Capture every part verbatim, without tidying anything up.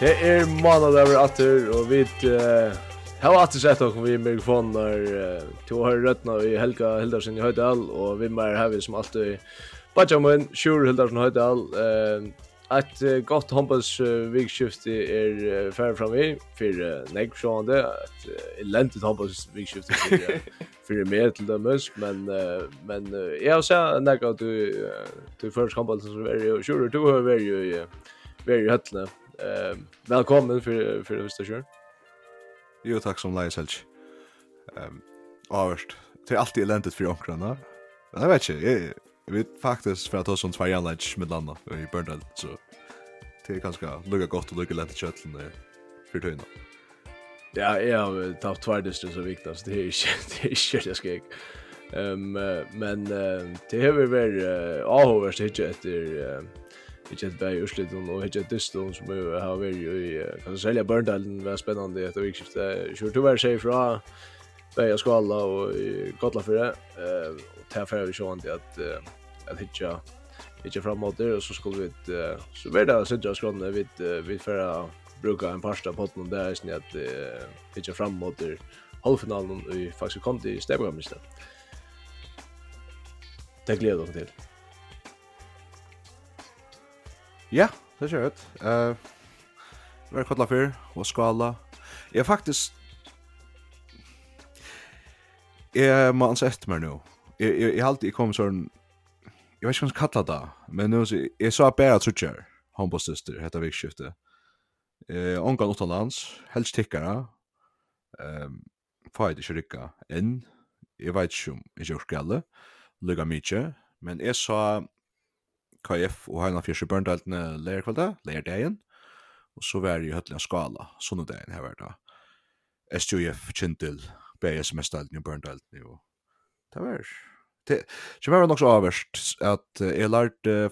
Det är månad över atter och vi uh, har atter sett och vi mikrofoner uh, till att höra rötterna i Helga Hildarsson i Höjdal och vi med här vi som alltid Bajaman, Sjur Hildarsson i Höjdal. Uh, ett uh, gott hoppas uh, vikskifte är uh, färre fram i för uh, neggsjående, ett uh, elendigt hoppas vikskifte för, uh, för mer till dömes, men, uh, men uh, jag har sett negga att du, uh, du först hoppas som är ju, Sjur, du har varit ju uh, varit i höllene. Uh, välkommen för för det station. Jo, tack som Lars Helge. Ehm, avst. Det är alltid eländigt för onkrarna. Men jag vet inte, jag vet faktiskt för att ha sån två järnlunch med landa i Börndal så det är ganska lugga gott och lugga lätt kötteln för töjna. Ja, jag har tagit två distans och viktigt så det är inte det är inte jag ska. Ehm men det har vi väl avhåvers inte efter Ikke et bæg ursliten og ikke et dystun som vi har vært i kan sälja Börndalen var spännande etter vikskiftet. Kjør to var seg fra bæg og skala og Gotla for det. Og til for vi sjående at at ikke ikke framåter og så skulle vi så var det sitte og skåne vi vi for bruka en parsta potten der er sånn at ikke framåter halvfinalen i faktisk kom til Stebgamisten. Det gleder dere til. Ja, det kör det. Eh, vi har kolla för och skala. Jag faktiskt jag måste säga efter mig nu. Jag jag jag alltid kom sån jag vet inte vad jag ska kalla det, men nu så jag sa bara trutcher handbollssyster heter vikskifte. Eh, onkan utomlands, helst tickara. Ehm, fight inte rycka en. Jag vet inte om jag ska alla. Lugga mycket, men jag sa K F og Heina Fjersjø Börndaltene lærkvalda, lærdagen, og så var det jo høttelig skala, sunnedagen her var det. S T F Kintil, B S M-stalten i Börndaltene, og det var det. Det var nok så avverst at jeg lærte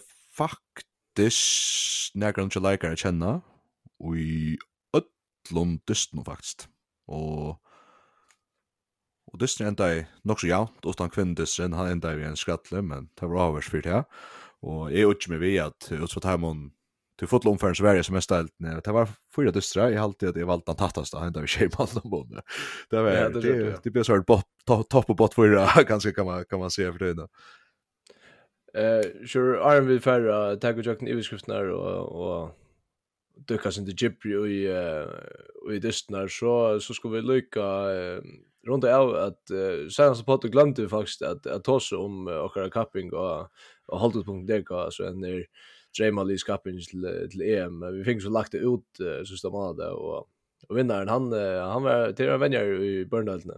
faktisk nærkere ikke leikere kjenne, og i ødlund dysten faktisk. Og Og dysten enda i nok så jaunt, utan kvinnedysten, han enda i en skratle, men det var avverst for det her. Og jeg utgjør meg ved at utsatt her mån til fotlomfæren Sverige som er stelt ned. Det var fyra dystra, jeg halte at jeg valgte den tattast, da enda vi skjer med alle måneder. Det var, ja, det, det, det blir så hvert topp og bort fyra, ganske kan man, kan man se for det nå. Eh, sure, Arne vil færre, takk og tjokken i beskriften her, og, og dukka sin til Gipri og i, uh, i dysten her, så, så skulle vi lykke uh, rundt av at uh, senast på at glemte vi faktisk at, at tåse om uh, okkara kapping og og holdpunkt der ka så en er Dreamali kapping til til E M. Vi fikk så lagt det ut uh, sista månad og og vinnaren han uh, han var til å venner i Börndalene.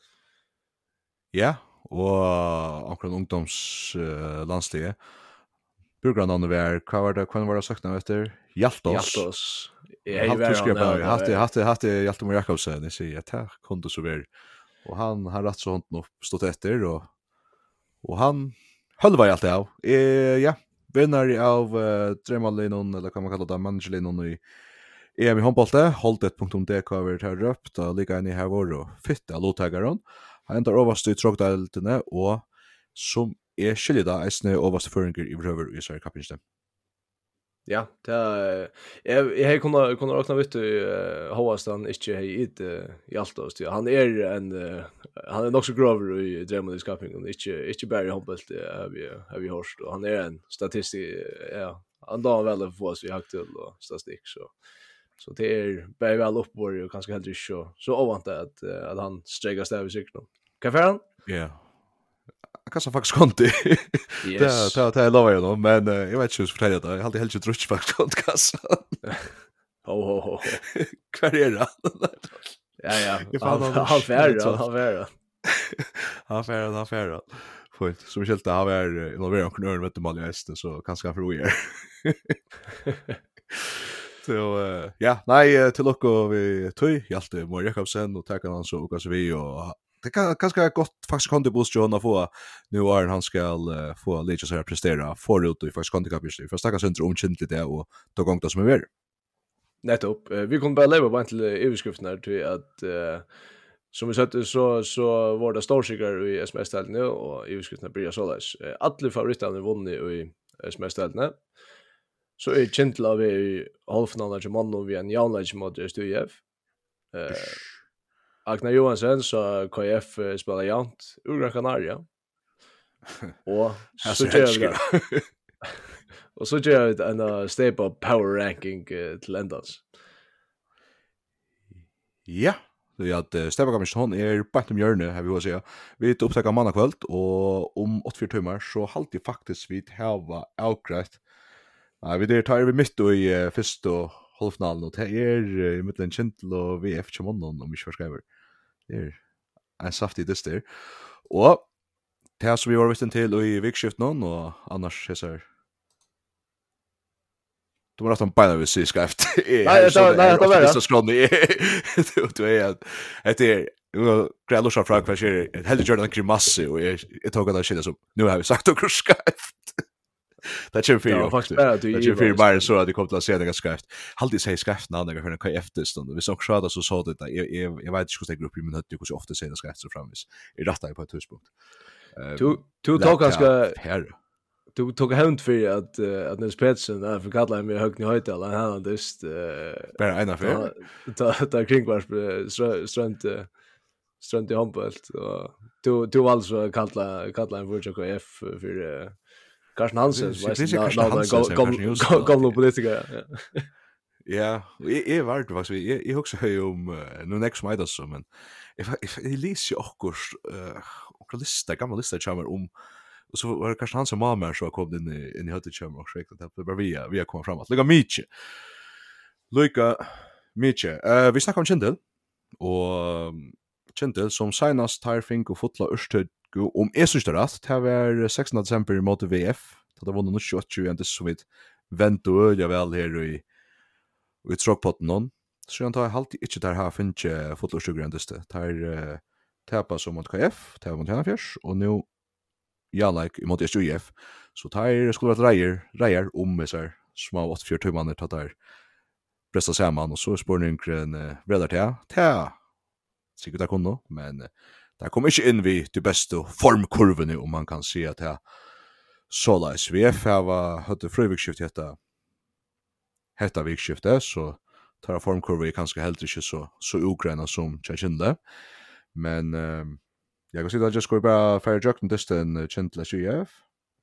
Ja, og akkurat ungdoms uh, landslige. Burgrannan var hva var det kan var det sagt nå etter Hjaltos. Hjaltos. Jeg har haft haft haft Hjaltomir Jakobsen, jeg sier at her kunde så være. Og han har rett så hånden opp stått etter og og han höll var allt av. Eh ja, vinner av uh, Dremalinon eller kan man kalla det Managerlinon i E M i handbollte, holdet punkt d k har vært røpt og ligger inne her var og fitte av lottageren. Han ender overst i Trogdaltene og som er skyldig da eisne overst føringer i Brøver i Sverige kappinste. Ja, det er, jeg, jeg kunne, kunne råkna vitt i uh, Håastan ikke hei it uh, i alt oss. Han er en, uh, han er nok så grover i Dremalisk kappingen, ikke, ikke bare i håndbult, har vi, har vi hørt. Og han er en statistisk, ja, han da vel å få oss i hakt til og statistikk, så, så det er bare vel oppvår og kanskje heller ikke så, så ovant at, uh, at han streger stav i sikkerheten. Hva er han? Ja. Yeah. Jag kanske faktiskt konti. Yes. Det det det lovar jag då, men uh, jag vet inte hur förtälja det. Jag har alltid helt trott faktiskt kontkassa. Ho ho ho. Kvar är det? Ja ja. Han han färra, han färra. Han färra, han färra. Fint. Så vi helt har är involverad och knör vet du mal just så kanske för er. Så uh, ja, nej till och vi tog Hjalte Mor Jakobsen och tackar han så och så vi och det kan kanske gott faktiskt kan det boosta John att få nu är han ska uh, få lite så här prestera förut och faktiskt kan det kapitlet för stackars center omkäntligt det och då gång det som är väl. Nettopp. Uh, vi kommer bara leva på till överskriften här till att uh, som vi sett så så var det storsigare i S M S-delen nu och överskriften blir så där. Uh, alla favoriterna vunnit i S M S-delen. Så är Kintla vi i halvfinalen till Manno vi en jaunleik mot S T F. Eh Agnar Johansen så K F eh, spelar jant ur Gran Canaria. Och så gör vi det. Och så gör vi en uh, step up power ranking uh, till ändas. Ja, det är att uh, Stefan Gamisson är bättre om hjörne, har vi att säga. Vi är upptäcka mannakväll och om åttiofyra timmar så halvtid faktiskt vi hava avgrätt. Ja, vi där tar vi mitt då i uh, första halvfinalen och det är uh, i mitten Kintel och V F Chamonon om vi ska skriva. Det är en saftig dyster. Och det här som vi har visst till och i vikskift någon och annars är så här. Du må nästan bara vill se skrift. Nej, det nej, det var det. Så skroll ni. Du är att det är Grello så fråga vad är helt Jordan grimasse och jag jag tog det shit så nu har vi sagt och skrift. Det känns för ju faktiskt. Det känns för bara så att det kommer att se det skrift. Alltid säger skrift när det kan K F det stund. Vi såg så så så det jag jag jag vet inte hur det grupp men det går så ofta säger det skrift så framis. I rätta på ett tidspunkt. Du du tog ganska du tog hänt för att uh, att Nils Petsen är för kallar mig högt i höjt eller han hade just bara ena för ta ta kring var strönt strönt i handbollt och du du alltså kallar kallar en för K F för Karsten Hansen var gamla politiker ja. Ja, jag är vart vad vi jag husar ju om nu next might så men if I läser ju också eh och lista gamla lista chamber om och så var det kanske han som mamma så kom in i in i hötte chamber och skäckte det var vi vi har kommit framåt. Lika Miche. Lika Miche. Eh vi snackar om Kindle och Kindle som senast Tirefink och fotla Ørsted om är så rätt. Det var sextonde december mot V F. Det var nog tjugoåtta och det så vid vänt och jag väl här i vi tråk på någon så jag tar halt inte där har finche fotosjugrandeste tar täpa som mot K F tar mot Hannafjärs och nu ja like mot S T F så tar skulle vara rejer rejer om med så små åttiofyra timmar tar där pressa samman och så spårningen redar till ta säkert där kunde men där kommer inte in vi till bästa formkurvan om man kan se att det så läs V F har hade frivikskift heta hetta vikskifte så tar formkurva är kanske helt inte så så ogrena som Chachinde men uh, jag kan se att just går bara för jucken distan Chintle C F.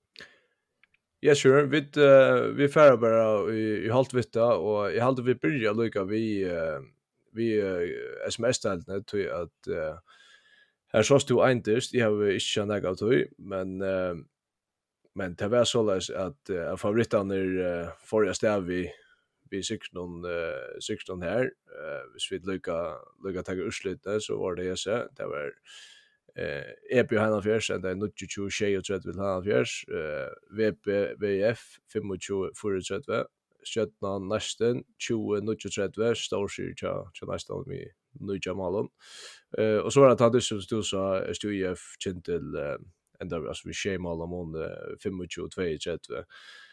Ja sure vi uh, vi färra bara i, i halt vitta och i halt vi börjar lika vi uh, vi uh, S M S-stalten till att uh, här sås du eintest jag har inte något av det men uh, men det var så att uh, favoriten är uh, förra stav vi vi sexton eh sexton här eh hvis vi lycka lycka ta urslutet så var det så det var eh E P Hannafjärs och det nittiosju tjej och tretton Hannafjärs eh V P V F tjugofem fyrtiotre sjutton nästan tjugo nittiotretton Storsyrja så nästan vi nya malen eh och så var det att det så stod så S T F Kintel ända alltså vi tjej malen om tjugofem tretton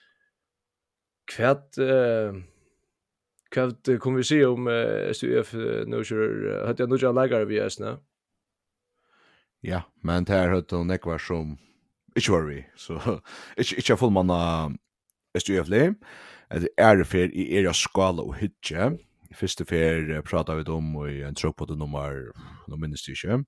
kvärt eh Kan kommer vi se om S T F nu kör hade jag nog jag lägger vi är Ja, men det här hade hon ekvar som inte var vi så inte inte full man S T F le det är det för i era skala och hitche första för pratar vi om och en tråk på det nummer nummer ministerium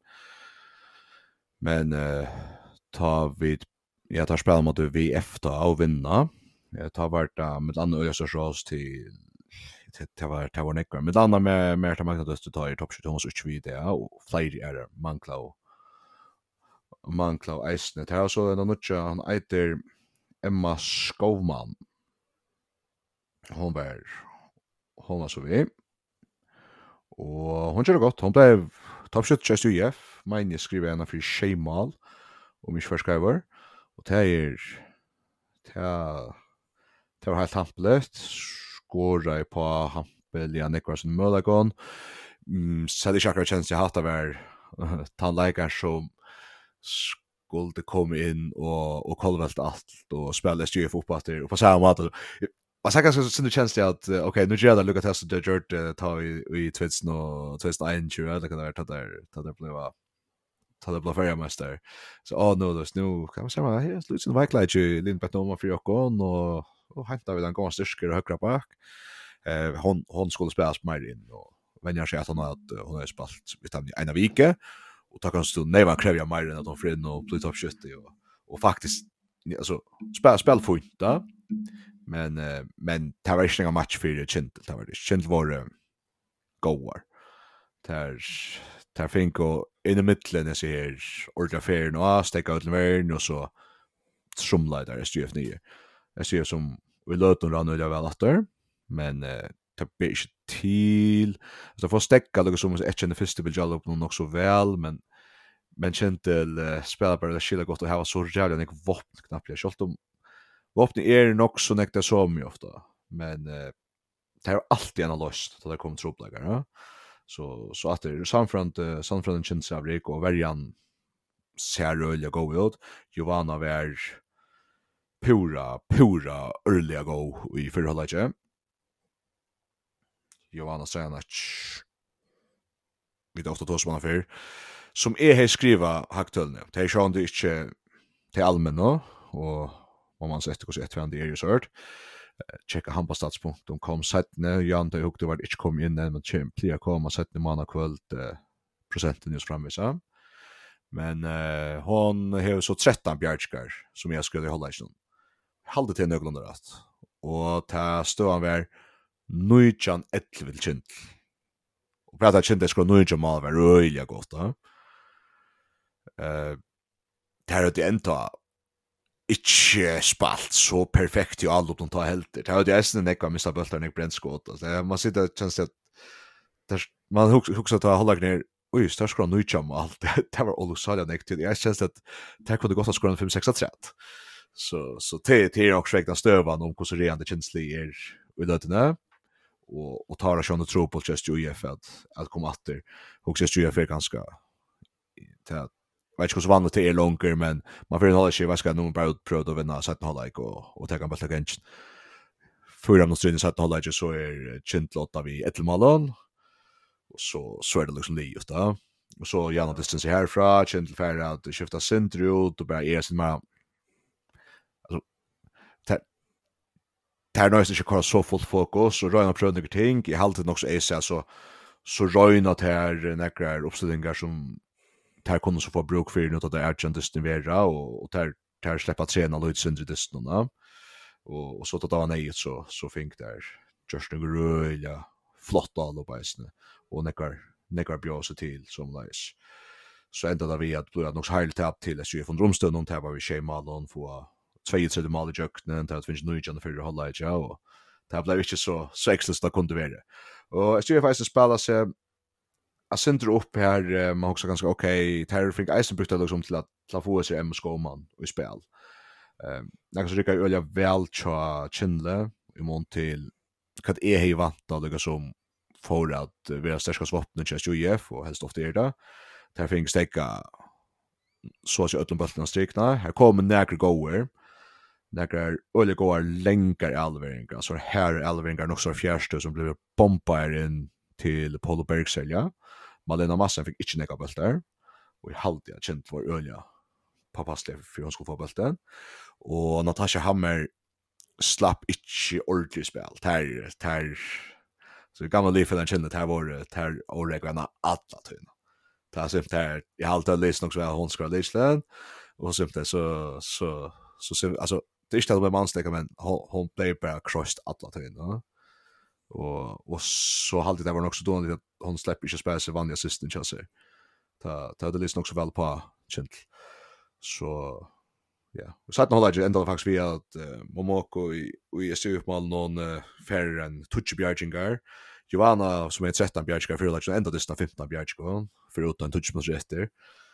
men uh, tar vi jag tar spel mot V F då och vinna jag tar vart med andra ösers till det var det var nekvar med andra med med att man måste ta i topp tjugo så tjugo det och flyger är manklau manklau isnet här så den nutcha han heter Emma Skovman hon var hon var så vi och hon kör gott hon blev topp tjugo S U F min skriver en för schemal och mig förskriver och det är det det var helt hamplet skåra på hampel ja Niklasen Möllagon mm så det chakra chans jag hade var tandläkare som skulle komma in och och kolvalt allt och spela styr fotboll och på samma sätt vad säger jag så det känns det att okej nu gör det lucka test det gjort ta i i twits no twist en tror jag det kan vara att där att det blev ta det blev för mäster så oh no there's no kan man säga här slut som verkligen ju lite på nummer för och och och hämtar vi den gången styrker och högra bak. Eh hon hon skulle spela mer in och vänjer sig att hon har att hon har spalt utan en av vike och tar kanske stund nej man kräver mer än att hon får in och blir topp sjuttio och och faktiskt alltså spel spel fint då. Men eh, men det var inte en match för det Kintel det var det Kintel var uh, goar. Där där fick och in i mitten är ser orda fair och stäcka ut värn och så strumla där är S G F nio. Jag ser som vi låter den ranna väl åter men eh, det blir inte till så får stäcka det som ett känner första vill jalla upp någon också väl men men Kintel uh, spelar bara det skillar gott att ha så jävla mycket vapen knappt jag skall om vapnet är nog så nekta så mycket ofta men uh, det är alltid en löst då det kommer trubbelagar ja så så att det är samfront uh, samfront Kintel Savrik och varjan ser öliga gå ut Giovanna var pura pura earliga go i förhållande Giovanna Sanac vi då då som för som är här skriva haktölne det är ju inte till allmänna och om man sätter hur ett vände är ju sårt checka handbastats punkt com sättne Jan det hukte var inte kom in men champion komma sättne mana kvöld procenten just framvisa men eh hon har så tretton bjärskar som jag skulle hålla i stund halde till någorlunda rätt och ta stå var nujjan elva Kintel och prata Kintel skulle nujjan mal var röjliga gott då eh där det ända inte spalt så perfekt i allt de tar helt det har det är sen nekva missa bultar nek brännskott alltså man sitter känns det där man huxar ta hålla ner oj står skron nu cham allt det var all så nek till jag känns att det kunde gå att skron fem sex tre så så det det är också räkna stövan om hur så rent känslig är vi då det och och tar jag tro på just U E F att att komma åter också U E F är ganska det vet inte hur vanligt det är långt men man får hålla sig vad ska nog bara utpröva och vinna sätta hålla och och ta en bättre gänge för de striden sätta hålla så är Kintlott av i ett mål och så så är det liksom det just då och så gärna distans härifrån Kintl för att skifta center ut och bara är sin man alltså tar nog inte kvar så fullt fokus och röna pröva några ting i halvtid också är så så så röna här några uppställningar som tar kunde så få bruk för något att det är just nivera och och tar tar släppa träna lite sönder distan då och och så att då nej så så fink där just några röja flott all på isen och nekar nekar bjösa till som läs så ända där vi att bli nog helt tapp till att ju från drumstund och var vi schemalon för tjugotre mål i jöknen till att finns nu igen för hålla i och det blev inte så så extra det kunde vara och jag skulle faktiskt spela sig jag center upp här man också ganska okej Terry Fink Eisen brukade liksom till att ta få sig M Skoman i spel. Ehm jag så rycker öliga väl cha Kinle i mån till kad är hej vanta det som för att vara starka vapnet just U E F och helst ofta är det. Terry Fink stäcka så så utan bollen strikna. Här kommer några goer. Några öliga goer länkar Alveringar så här Alveringar också fjärde som blev bombad in till Polo Bergselja. Malena Massen fick inte neka bultar och i halvt jag känt var ölja pappasslig för hon skulle få bulten och Natasha Hammer slapp inte ordentligt spel där där så gamla liv för den kände där var där oreglarna alla tunna där så där i halvt jag läste också hon ska läsa och så så så så alltså det är inte med mansläka men hon hon blev bara crushed alla tunna och och så hade det var också då att hon släpper inte spela sig vanliga assistent chans. Ta ta det lyssnar också väl på Kintl. Så ja, och så att hålla ju ändå faktiskt vi att uh, Momoko i i S U mål någon uh, färre än touch Bjargingar. Giovanna som är tretton Bjargingar för liksom ändå det är femton Bjargingar för utan touch mot rätter.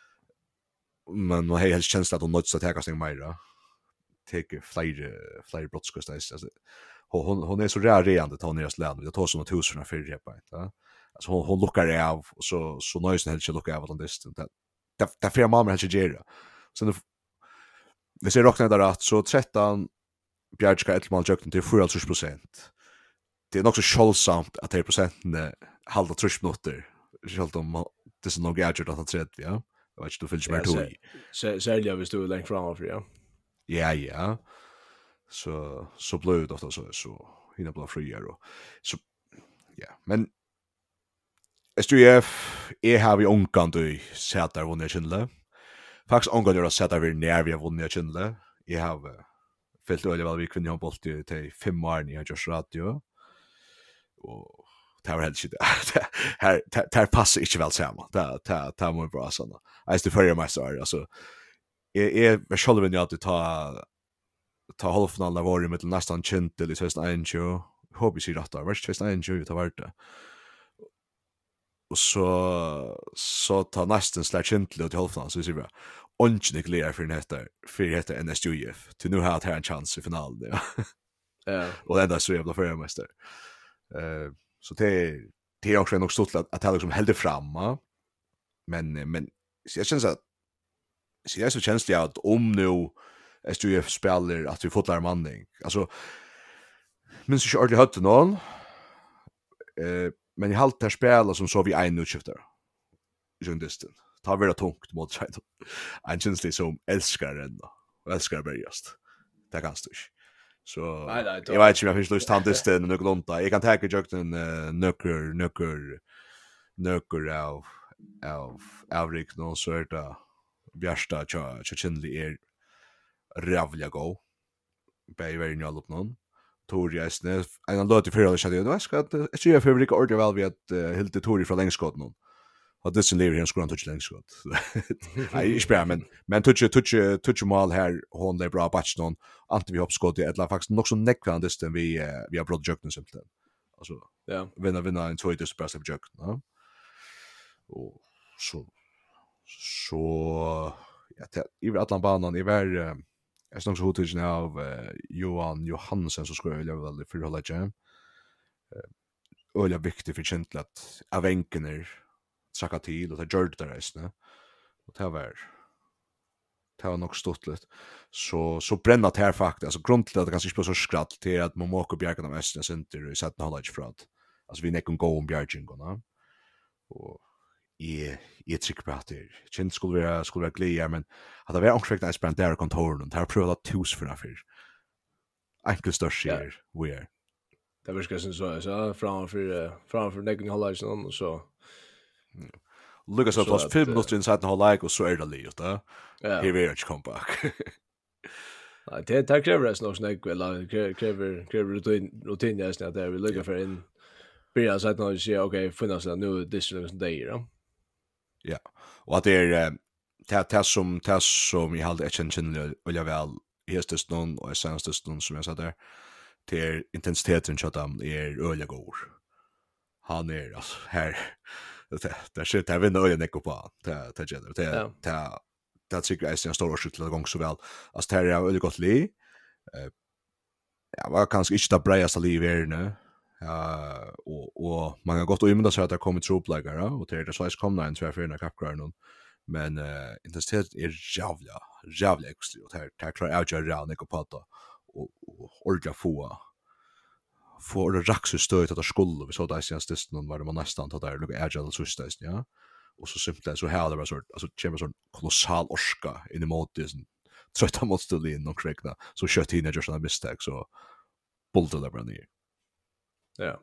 Men man har helt känsla att hon måste ta kasting mer. Take flyger flyger brottskost alltså hon hon är så rar reande att hon är just land. Jag tar som ett hus från för repa inte. Alltså hon hon lockar av och så så nöjs helt så lockar av att distant. Det det för mamma helt gera. Så vi ser rockna där att så tretton Bjärska ett mål jökten till fyrtiotre procent. Det är också självsamt att tre procent halva tre minuter. Självt om det är nog gadget att han trettio ja. Jag vet inte du fyller mer tog. Så så jag vill stå längt framför ja. Ja ja. så så blev det ofta så så hinner bli friare och så ja, men S J F är har vi onkan du sett där vunnit Kindle. Faktiskt onkan du har sett där vi när vi har vunnit Kindle. Jag har fällt öle väl vi kunde ha bolt till fem år i just radio. Och det var helt shit. Här här passar inte väl samman. Det det det var bra såna. Jag ska förra mig så alltså är är själva när jag ta ta halvfinalen av året med nästan Kindle i tjugohundranitton. Hoppas jag rätt där. Var tjugohundranitton det var det. Och så så tar nästan slash Kindle till halvfinalen så ser vi ongen klar för den heter för heter N S J F. Till nu har jag en chans i finalen ja. Ja. Och ända så jävla förra mästare. Eh så det det är också nog stort att att det liksom hällde fram. Men men jag känns att så jag så känslig att om nu S J F spelar att vi får lära manning. Alltså minns inte ordentligt hött någon. Eh men i halt där spela som så vi en utskiftar. Jundisten. Ta vara tungt mot sig. En känslig som älskar den och älskar bergast. Det kan stå. Så jag vet inte om jag finns lust att disten och något lånta. Jag kan ta jökten nöcker nöcker nöcker av av avrik någon sorta bjärsta cha chindli är rävliga go. Bei very new upp någon. Tori är snä. En lot i förra så det var ska att jag ser för vilka order väl vi att helt Tori från längskott någon. Och det sen lever här skran touch längskott. Nej, jag spelar men men touch touch touch mal här hon det bra batch någon. Ante vi hoppskott det eller faktiskt nog så neckland det vi vi har brått jökten simpelt. Alltså ja, vinna vinna en två det bästa jökt, va? Och så så ja, det i Atlanbanan i var jag snart så hotage av Johan Johansen så skulle jag väl för hålla jam. Eh öliga viktigt för Kindle att avänkener saka till och det gjorde det resten. Och det var det var nog stort lite. Så så bränna det här faktiskt. Alltså grundligt att det kanske inte blir så skratt till att man måste bjärka de västern center i sätt knowledge för att alltså vi nekom gå om bjärgingorna. Och i i ett trick på det. Kindle skulle vara skulle vara glädje men att det var också att spänna där kontoren och där pröva att tus för för. Enkel större we are. Det var ska sen så så framför framför nekom knowledge och så Lucas har plus fem minuter inside the whole like och så är det lite. Ja. Here we are come back. Nej, det tar kräver det nog snack eller kräver kräver rutin rutin nästan att det vill lucka för in. Börja så att nu se okej finnas det nu distance day då. Ja. Och att det är det det som det som vi hade attention och jag väl hästes någon och senast någon som jag sa där till intensiteten så att han är öliga går. Han är alltså här det det shit där vinner öliga neck på det det gäller det det det tycker jag är en stor skjuts till gång så väl alltså det är öliga gott li eh ja var kanske inte det brästa liv är nu ja och och man har gått och imma så att det kommer troplagar och det är det så är komna en två fyra kapgården men eh intensitet är jävla jävla extra och det det klarar jag ju redan neck på det och orka få för det raxu stöd att det skulle vi så där senast det någon var det man nästan tar där lugga agile så stöd ja och så simpelt så här det var så alltså kommer så kolossal orska in emot det trötta mot stilla in och kräkna så kör teenagers såna misstag så bultar det bara ner. Ja.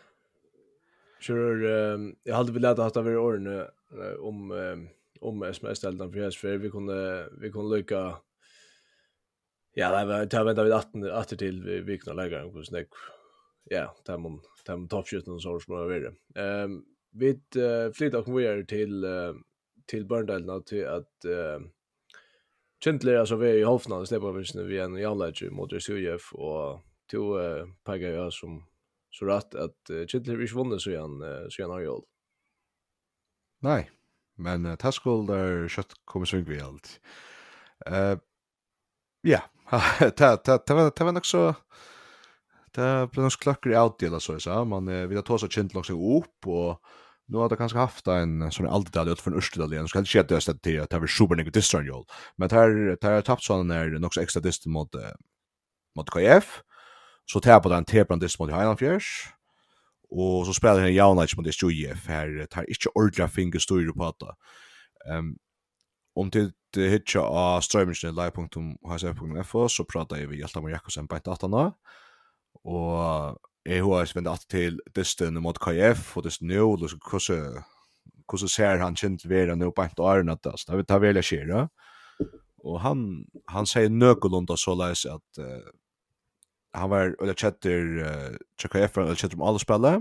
Sure jag hade väl lätt att ha varit ordne om om S M S-ställdan för för vi kunde vi kunde lycka ja det var det var David åtta åtta till vi kunde lägga en snack. Ja, tar man tar man toppshooten och så som det är. Ehm vi uh, flyttar och vi är till uh, till Börndalen till att uh, Kindle alltså vi i halvfinalen släpper vi nu vi en Janlage mot S J F och to uh, pagar jag som så rätt att uh, Kindle vi vunnit så igen uh, så igen har jag. Nej, men uh, Taskol där kött kommer sving vi allt. Eh ja, ta ta ta ta var nog så det blir nog klackar out eller så så man vi har tagit så Kindle också upp och nu har det kanske haft en sån alltid där ut för en österdalen ska det ske det att det har super negativt distrol men här här tappat sån när det också extra dist mot mot K F så tar på den tepran dist mot Highland Fjärs och så spelar han Jaunach mot S J F här tar inte ordla finger styr på att ehm om tid hitcha av strømingen live punktum h s f punktum f o så pratar vi Hjaltamar Jakobsen på ett åtta og jeg har spendet att til dysten mot K F og dysten nå, og hvordan hvordan ser han kjent vera nå på ett år natt, så det tar veldig skjer, og han han sier nøkulunda så leis at uh, han var eller chatter uh, K F eller chatter om alle spillet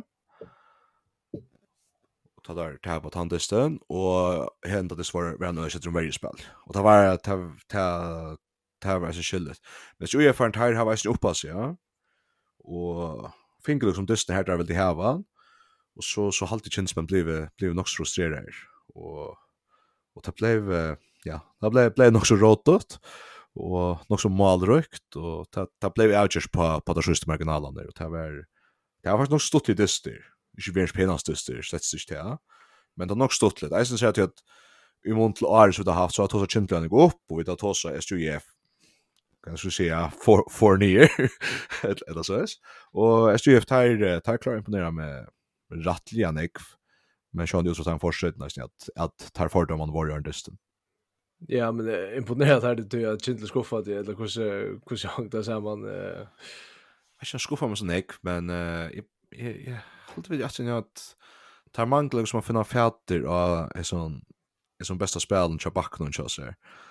ta där ta på tandisten och hända det var var något sätt om spel. Och det var att ta ta ta var så skillet. Men så jag fann här har jag uppas ja. Och finkar liksom dysten här där vill det ha och så så halt det känns man blev blev nog så frustrerad och och det blev ja, det blev blev nog så råttot och nog så malrökt och det det blev outjust på på det sista marginalen där och det var det var faktiskt nog stått i dyster. Ikke vær penast dyster, slett ikke til, men det har nok stått litt. Jeg synes at i mån til året som vi har haft, så har tåsa kjentligene gå opp, og vi har tåsa S U E F, kan jeg si, for, for nye, eller så er og S U E F tar, tar klar å imponere med rattlige nekv, men sånn just for å ta en forskjell, at, at tar fordom man var i dysten. Ja, men uh, imponerat här det tror jag kjentlig skuffat, eller hvordan hvordan hangt det sammen. Uh... Jeg er ikke skuffat med sånn nekv, men uh, jeg, jeg, jeg Alt vet jag att jag att tar manglar som man finner fätter och är sån är som bästa spelen i backen och så där.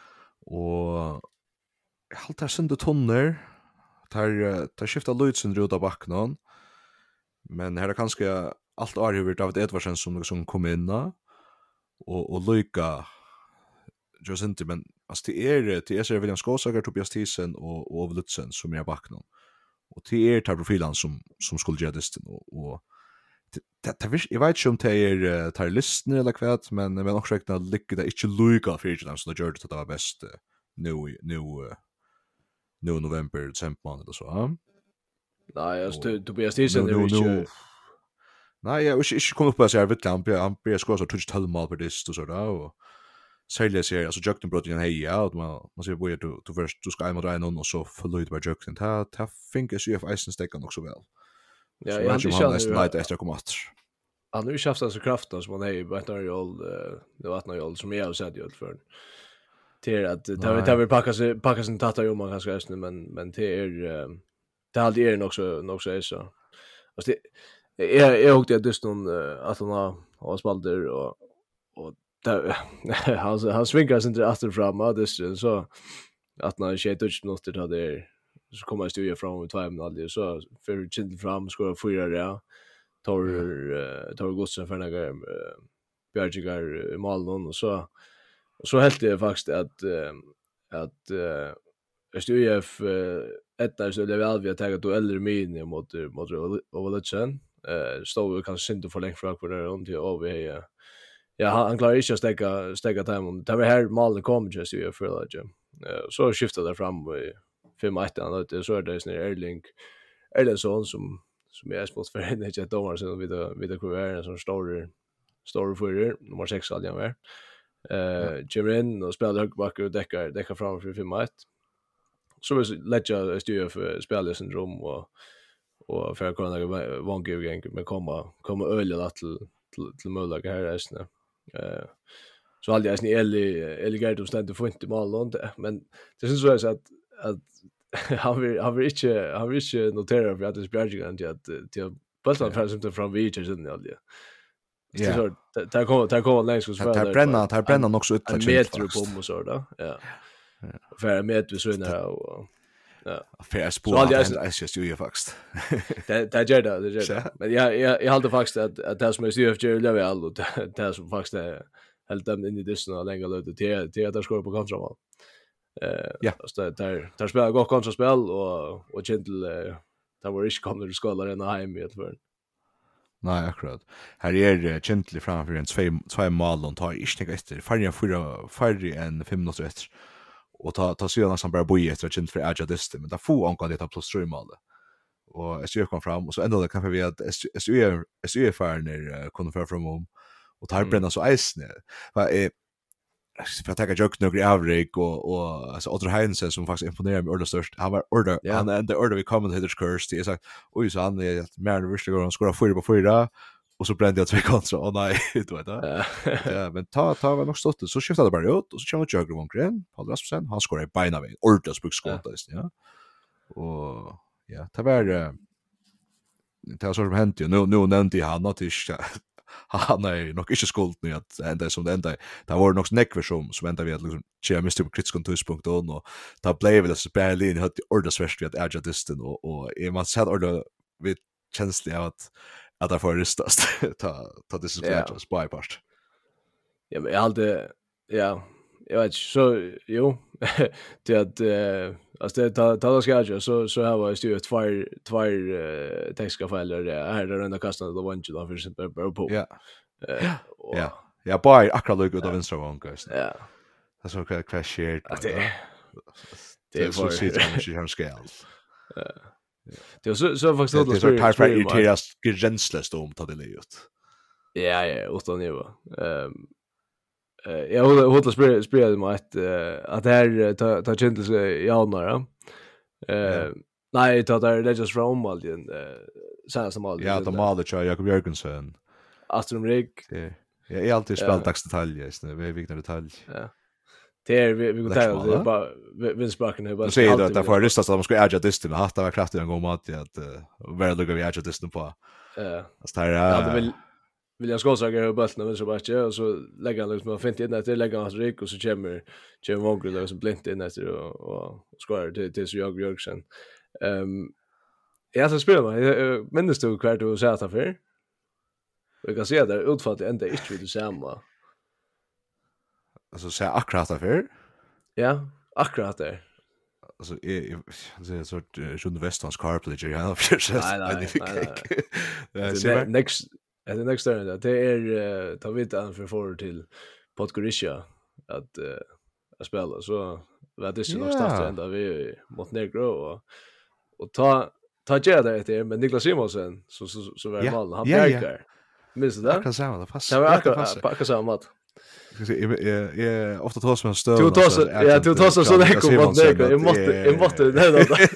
Och allt är synd tonner tar tar skifta Lutsen ruta backen. Men här är kanske allt är över David Edvardsen som som kom in och och Luka just inte men alltså det är det är så William Skåsager, Tobias Thisen och och Lutsen som är backen. Och det är tar profilen som som skulle göra det och och det det vis jag vet inte om det är tar lyssnar eller kvart men men också räkna lycka det inte lugga för dem så det gör det att det var bäst nu nu nu november december månad eller så. Nej, alltså Tobias Thisen är ju nej, jag vill inte komma upp på så här vet han han blir skås så touch halv mål på det så så där och sälja sig alltså Jökten brott igen hej ja man man ser vad du du först du ska mot en och så förlora bara Jökten ta ta finka sig av isen stäcka också väl. Ja, jag har inte nästan lite extra komma åt. Han har ju haft så kraften som han är i Batnarjol det var Batnarjol som jag har sett ju för till att ta ta vill packa sig packa sin tatta ju man kanske resten men men det är det har aldrig är också nog så är så. Alltså det är jag åkte just någon att han har har spalter och och där han han svingar sig inte åter fram och det så att när jag touch något det hade så kommer jag stå fram med två minuter så för chill fram skora fyra där tar tar Godsen för några Bjärgigar i Malmö och så och så helt det faktiskt att att S U E F ett där så det väl vi har tagit då äldre min mot mot Overlutsen eh stod kanske inte för länge för där runt till över här ja han klarar inte att stäcka stäcka time det var här Malmö kom just ju för det eh så skiftade det fram i fem ett annat så är det snär Erling Erlingsson som som är sport för henne inte domare så vi då vi då kvar som står står för nummer sex all jag var eh Jimin och spelar högerback och täcker täcker fram för fem ett så vill lägga styra för spelsyndrom och och för att kunna vanka igen med komma komma öliga till till till möjliga här resten eh så alltid är ni Ellie Ellie Gard och ständ för inte mål men det syns så är så att att han vill han vill inte han vill inte notera för att det blir inte att till bollen från som från Vichers in alltid. Ja. Så där kommer där kommer längst så där bränna där bränna också ut en meter på och så där. Ja. För en meter så när och ja. För spår att det är just ju faktiskt. Det det gör det det gör det. Men jag jag jag håller faktiskt att att det som är U F J level och det som faktiskt är helt dem in i dysten och längre löte till till att det ska på kontramål. Eh ja, så där där spelar gott kontraspel och och gentle där var inte kommer att skåla den hem i ett för. Nej, akkurat. Här är gentle framför en två två mål och tar inte efter färja fyra färja en fem minuter efter. Och ta ta sig nästan bara boje efter gentle för agile dysten men där får han kan det ta plus tre mål. Och S U kom fram och så ändå det kan vi att S U S U färner kunde föra fram om och tar bränna så isne. Vad är för att ta joke några avrik och och alltså Otto Heinsen som faktiskt imponerar mig ordet störst. Han var order han and the order we commentators curse det är sagt oj så han är mer nervös går han skora fyra på fyra och så brände jag två kontra. Åh nej, du vet det. Ja, men ta ta var nog stått så skiftade det bara ut och så kommer Jörgen Wonkren, Paul Rasmussen, han skorar i beina vägen. Ordentligt spruckskott ja. Och ja, det var det var så som hände ju. Nu nu nämnde jag han att han är nog inte skuld nu att ända som det ända. Det var nog snäckver som som ända vi att liksom tjäna mister på kritisk kontuspunkt och och ta blev väl så Berlin hade ordentligt svårt att edge distan och och är man sett ordet vi känslig av att att det får rystas ta ta det så klart spypart. Ja, men jag hade ja, jag vet så jo det att uh, alltså det ta ta ska jag så så här var det ju två två uh, textskafaller där här där den kastar det var inte då för exempel bara på. Ja. Uh, ja. Ja, bara akkurat lugg ut av vänstra vångas. Ja. Det så kan crash share. Det det är så sitter man ju hem ska. Ja. Det var så så faktiskt det är så parfait irriteras gränslöst om ta det ut. Ja, ja, utan ju. Ehm eh jag håller håller spel spel med att att det här ta ta kändes ja några. Eh nej, ta där det just från Malden eh så som Malden. Ja, de Malden tror Jakob Jörgensen. Astrum Rig. Ja, jag alltid spelat dagsdetaljer, så det är viktiga detalj. Ja. Det är vi vi går ta det bara vinsbacken här bara. Så säger du att det får rystas att man ska edge distan och hatta var kraftigt en gång mat att vara lugga vi edge distan på. Ja. Alltså här ja, vill vill jag ska säga hur bulten och så bara och så lägger han liksom fint in där lägger han Rik och så kommer Jim Wongren och så blint in efter och och skorar till till så jag Björksen. Ehm jag ska spela mig minns du kvart du sa att för. Vi kan se där utfallet ända inte vid det samma. Alltså så akkurat därför. Ja, akkurat där. Alltså är det är så John Westons carpledger jag har försökt. Nej, nej, nej. Det next det next turn det är ta vid an för för till Podgorica att att spela så vad det är nog starta ända vi mot Negro och och ta ta ge där det men Niklas Simonsen så så så var mal han verkar. Minns du det? Akkurat samma det passar. Det var akkurat samma. Jag jag jag ofta tar som en stöd. Du tar så ja, du tar så så det kommer mot Negro. Jag måste jag måste det där.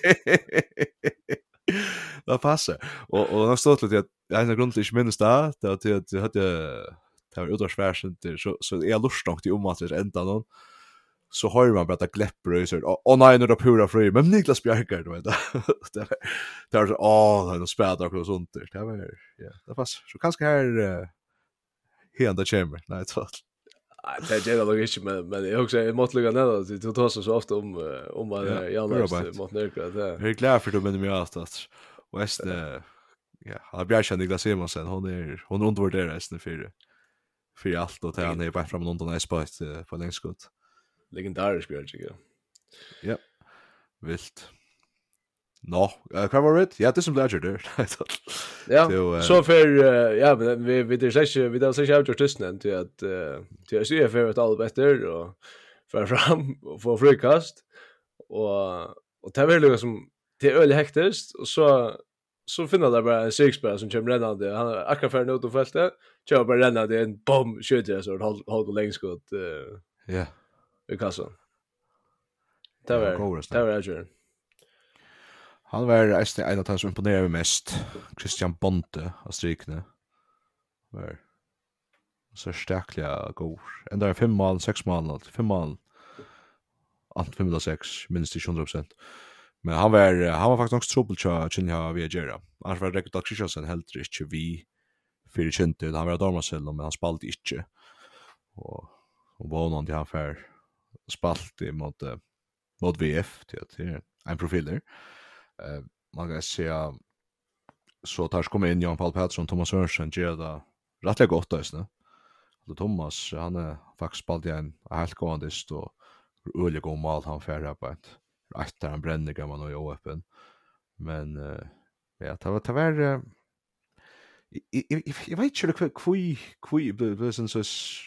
Det passar. Och och har stått lite att jag har grundligt minns det det att jag hade det var utårsvärsen så så är lust nog till om att det ända någon så har man bara gläpper och så åh nej nu då pura fri men Niklas Bjärkar du vet det det är så åh han spelar och sånt där det var ja det passar så kanske här hända chamber nej så nej det är nog inte men men jag också jag måste lägga ner det du tar så ofta om om vad jag läste mot Nörka det jag är glad för du men mig att och är ja, han Bjärkar Niklas Simonsen hon är hon undervärderar resten för för allt och han är bara fram och undan i spot på längskott. Legendarisk Bjärkar. Ja. Vilt. Nå, vad var det? Ja, det som blir där. Ja, så för ja, men vi vi det säger vi då säger jag just nu till att till att se för att allt bättre och för fram och få frukast och och det är väl liksom till öl hektiskt och så så finner där bara en sexspelare som kommer rännande han akkurat för ut och fältet kör bara rännande en bomb skjuter så håll håll längskott ja i kassan det var det var jag han var en av de som imponerade mig mest Christian Bonte av strykne var så stäckliga går ända en fem mål sex mål fem mål allt fem eller sex minst till hundra procent. Men han var han var faktiskt också trubbel till Chinha Viagera. Annars var det Doug Christensen helt inte vi för Chinta han var dormasel men han spalt inte. Och och var någon till han för spalt mot mot V F till att en profil där. Eh man kan säga så tar kommer in Jan Paul Pettersson Thomas Örsen ger det rätt gott där snä. Så Thomas han är faktiskt spalt en helt gåendist och öliga god mål han färra på ett rätt där han bränner gamla och i öppen. Men uh, ja, det var det var uh, jag vet inte hur kvui kvui blev så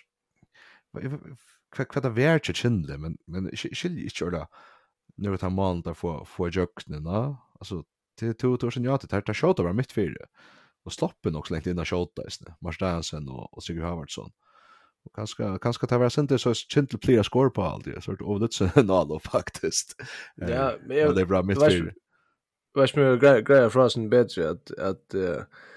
vad det var inte kände men men skiljer inte det nu att han mål där för för jöknen alltså till två tusen ja det här shot var mitt fyra och sloppen också längt in i shot där snä Marstansen och och Sigurd Havardsson och kanske kanske ta vara center så gentle player score på allt det så och det så noll faktiskt ja men jag det är bra mitt fyra vad som är grej grej från bättre att att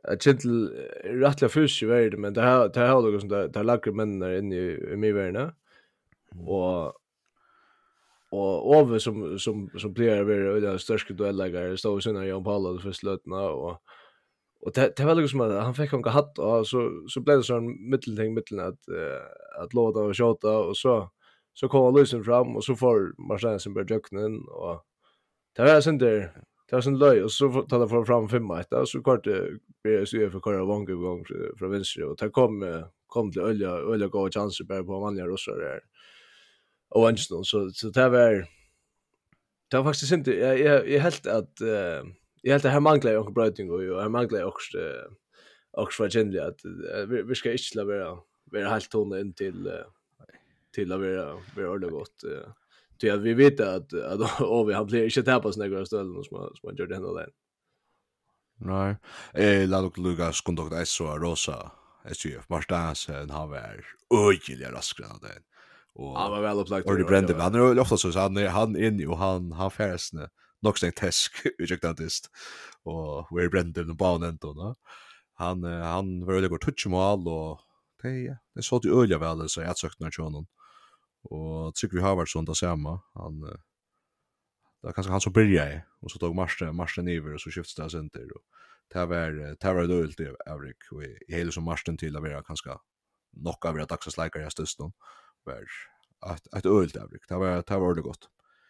Jag känner rättliga fys i världen, men det här det här har något sånt där det lager män inne i, i mig världen. Och och Ove som som som blir över den största duellägare stod sen Jan Paul för slutna och och det det var liksom att han fick en hatt och så så blev det sån mittelting mitten att uh, att låta och skjuta och så så kom Lucien fram och så får Marsensen börja jucknen och det var sen där det var sen löj och så tar det för fram fem ett och så kort blir så för köra vånga gång från vänster och det kom kom till ölja ölja gå chanser bara på vanliga rossar där. Och Winston så så det var det var faktiskt inte jag jag jag helt att uh, jag helt att här manglar jag och bröting och jag manglar också uh, också för gently att uh, vi, vi ska inte la vara vara helt tona in till uh, till att vara vara ordentligt gott uh, till att vi vet att att och vi har blivit inte tappas några ställen som som man gör det ändå där. Nej. Eh la dock Lucas kontakta S O Rosa. S G F Marstans har varit öjliga raskare där. Och han var väl upplagt. Och det brände han är ofta så han är han in och han han färsne nog sen test utjäktadist och vi brände den banan då va. Han han var väldigt god touchmål och det det såg ju öliga väl så jag sökte när honom. Och tycker vi har varit sånt där samma han det kanske han så började och så tog Marsten Marsten över och så skiftade sen till och det var det var dåligt i Avrik och i hela som Marsten till att vara kanske nog av att dagsas läkare jag störst då var att att ölt Avrik det var det var det gott.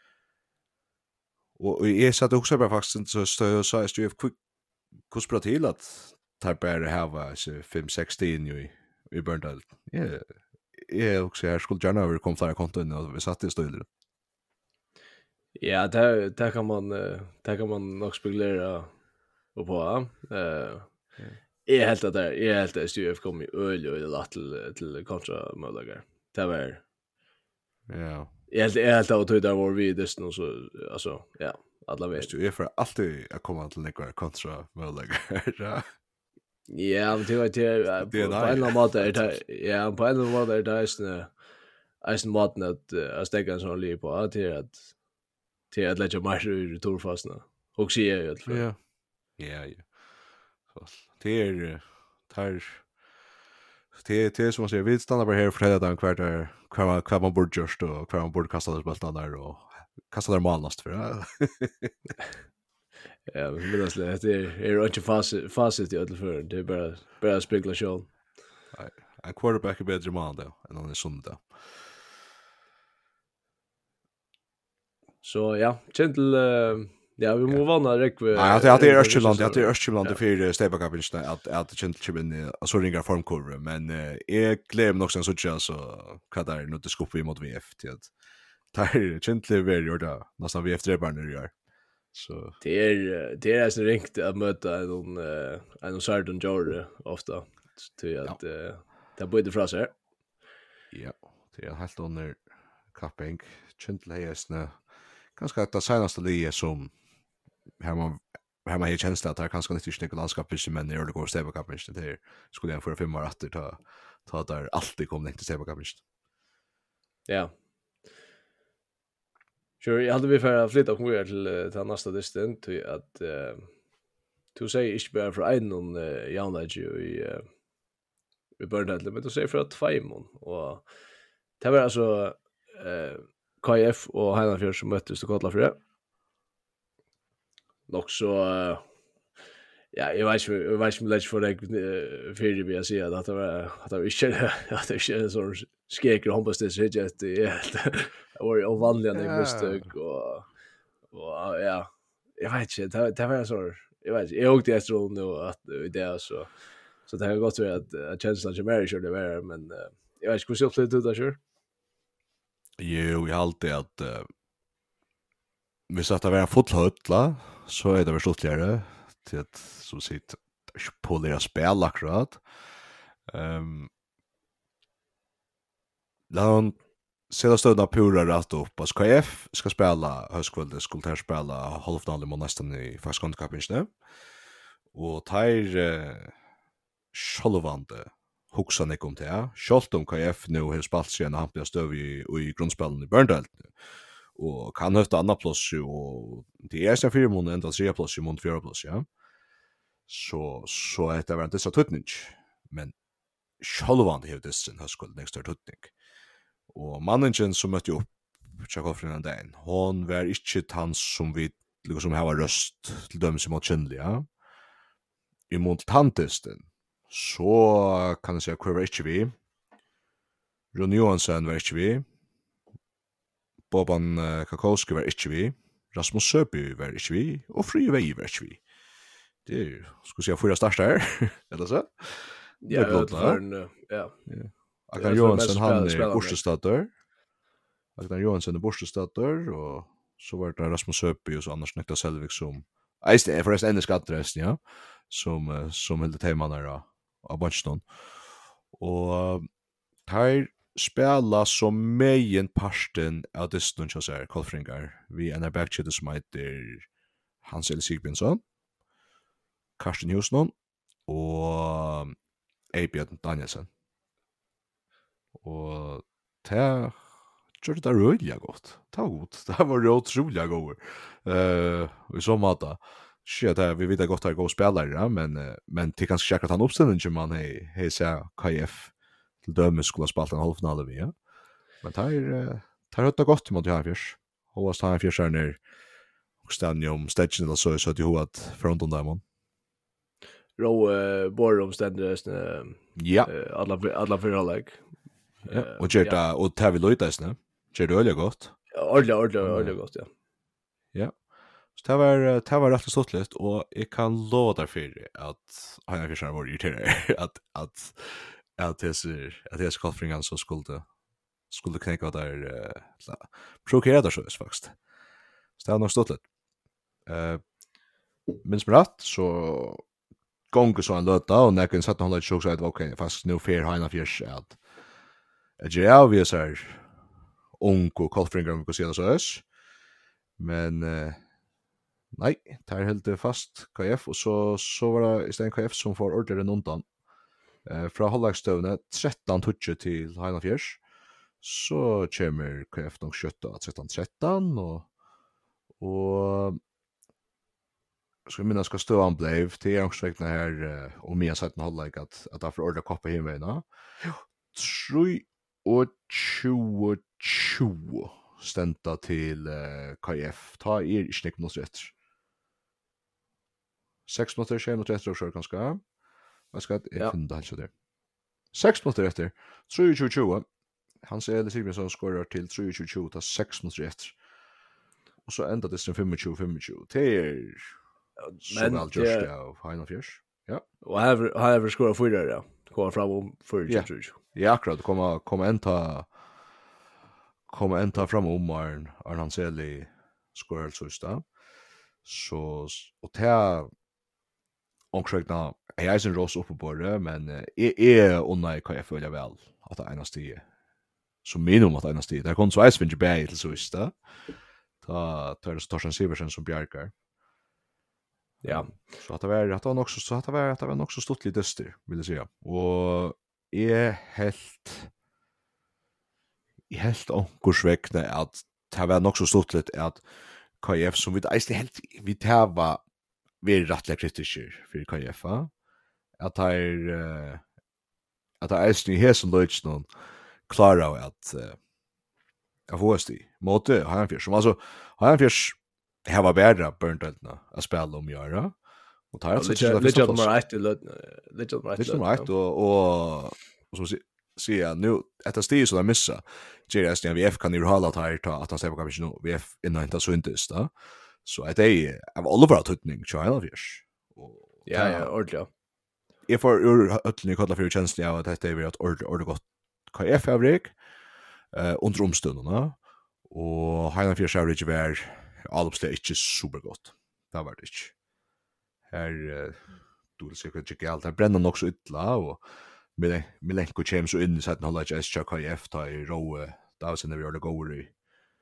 Och jag satt också bara faktiskt inte så stö så är ju hur spelar till att tar bara ha så fem sexton i i Burndal. Ja, jag också här skulle gärna över kom flera konton och vi satt i stöd. Ja, det det kan man det kan man nog spekulera och på. Eh är helt att det är helt att S T F kom i öl och det till till kontra möjliga. Det var ja. Helt helt att det där var vi det nu så alltså ja, alla vet ju är för alltid att komma till några kontra möjliga. Ja, men det var det på en annan måte är det ja, på en annan måte är det är Eisen maten att att stäcka en sån liv på att det att till att lägga mer ur torfastna. Och se jag i alla fall. Ja. Ja, ja. Så det är tar det det som man säger vi stannar bara här för att den kvart där kvar kvar man borde just och kvar man borde kasta det bollen där och kasta där malnast för. Ja, men det är det är inte facit facit i alla fall. Det är bara bara spekulation. Nej, en quarterback är bättre man då än han är sunda. Så ja, gentle uh, ja, vi må vanna räck vi. Ja, det är Östland, det är Östland det för Stebakapen att att gentle chip in så ringar formkurva, men jag glömmer också en sån så vad där nu det skopar emot V F till att där gentle vill göra nästan V F tre barn gör. Så det är det är så ringt att möta en en Sardon Jordan ofta till att det borde fra sig. Ja, det är helt under kapping gentle häsna. Kanske att det senaste lige som här man här man har känsla att det kanske inte är landskapet men när det går Stebakapen det är skulle jag för fem år efter ta ta där alltid kommer till Stebakapen. Ja. Sure, jag hade vi för flytta och gå till till nästa distant till att eh du säger inte bara för en någon Janage i i Burnham men du säger för att två och det var alltså eh K F och Heinafjord som möttes och kolla för det. Nog så uh, ja, jag vet inte jag vet inte lätt för dig för det vi har sett att det var att det inte att det inte så skäker hoppas det så att det var ovanliga misstag och och ja, jag vet inte det det var så jag vet inte jag åkte efter nu att det är så så det har gått så att att känslan som är det var men jag vet inte hur så det där så. Jo, jag har alltid att uh, hvis att det var en fotlhötla så är det väl stortligare till att så sitt på deras spel akkurat. Um, Lån sedan stödna pura rätt upp att K F ska spela höstkvällen skulle här spela halvfinalen mot nästan i första kappen nu. Och tar uh, självande huxa nek om det. Sjalt om K F nu har spalt sig en hampig stöv i, i grundspelen i Burndal. Og kan høfta anna plass og det er sin fire måneder enda tre plass i måned fjerde plass, ja. så så att det var inte så tutning men självan det hade sen har skulle nästa tutning och mannen som mötte upp Jakob från den hon var inte han som vi liksom har röst till dem som mot känliga i mot tantesten så kan jag säga kvar inte vi Ron Johansson var inte vi Boban Kakowski var inte vi Rasmus Søby var ikke vi, og Fri Vei var ikke vi. Det er jo, skal vi si, fyra største her, eller så? Ja, det er en, ja. Agnar Johansson, han er borstestater. Agnar Johansson er borstestater, og så var det Rasmus Søby, og så Anders Nekta Selvik som, eist er forresten enda skatteresten, ja, som, som heldig teimaner av, av Bunchton. Og her spela som meien parsten av distan kjøs er Kolfringar. Vi er en backcheater som heter Hans Eli Sigbjørnsson, Karsten Husnon og Eibjørn Danielsen. Og det gjør det røylig godt. Det var godt. Det var utrolig godt. Uh, I så måte. Ikke at vi vet godt at det er gode spillere, men, uh, men det er kanskje ikke at han oppstiller man har sett K F til døme skulle ha spalt en halvfinale vi, ja. Men det er, det er høyt godt mot Hanfjørs. Håvast Hanfjørs er nær stadion, stedjen eller så, så er det jo at fronten der, man. Rå uh, bor omstendig, uh, ja. Uh, alla, alla fyrirhaleg. Ja, og gjør det, og det er vi løyta, gjør det øyelig godt. Ordelig, ordentlig, ordentlig godt, ja. Ja. Så det var, det var rett og slett litt, og jeg kan love deg for at Hanfjørs er vår irriterer, at, at att det är att det är Kolfringan så skulle skulle knäcka där uh, provokera det så faktiskt. Så det har nog stått lite. Eh men spratt så gånger så en löta och när kan sätta hålla chock så att okej fast nu fair hina fjärs att att jag är vi så här onko Kolfringan vi kan se det så ös. Men uh, nej, tar helt fast K F och så så var det istället K F som får ordern undan. Eh fra halvdagsstøvne tretton touch til Heinafjers. Så kommer K F nok sjøtta tretton tretton og og så vi minnes skal stå han blev til angstrekna her og mye sett med halvdag at at derfor ordre koppa hjemme. tre og tjue tjue stenta til uh, K F. Ta er ikke nek noe rett. seks minutter, tjue minutter etter og så ganske. Vad ska jag finna det där? sex minuter efter. tre tjue tjue. Han säger det Sigrid som skorar till tre tjue tjue ta sex minuter efter. Och så ända det som tjue fem tjue. Det är så väl just av Heinafjärs. Ja. Och har har över skorar för det ja. Kommer fram om för tjue tjue. Ja, akkurat komma komma ända komma ända fram om Arn Arn Seli skorar så sta. Så och det omkringna jag är sen ros uppe på det men är är onnai kan jag följa väl att det ena stiget som minimum att det ena stiget där kom så ice finge bä till så ista ta tar det Torsten Siversen som bjärkar ja så att det var att det var också så att det var att det var också stort lite dyster vill jag säga och är helt är helt onkursväckna att det var också stort lite att K F som vi är helt vi tar vi är rättliga kritiker för K F att det är uh, att det är i hesen löjts någon klara att uh, jag får sti måte Hanfjärs som alltså Hanfjärs här var bättre börndelna att spela om göra och tar alltså lite lite mer rätt lite mer rätt lite mer rätt och och och så se jag nu att det stiger så där missa J S V F kan ju hålla här ta att han säger kanske nu V F innan inte så inte så så att det är av Oliver tutning Charles ja ja ordentligt jag får ur öllni kalla för känslan av att detta är ett ord ord gott K F avrik eh under omständigheterna och Heinafjärs average var allopsligt inte supergott. Det var det inte. Här då det säkert inte allt. Det bränner nog så illa och med Milenko James så in i sätten hålla jag S K F ta i roe där sen när vi gör det går i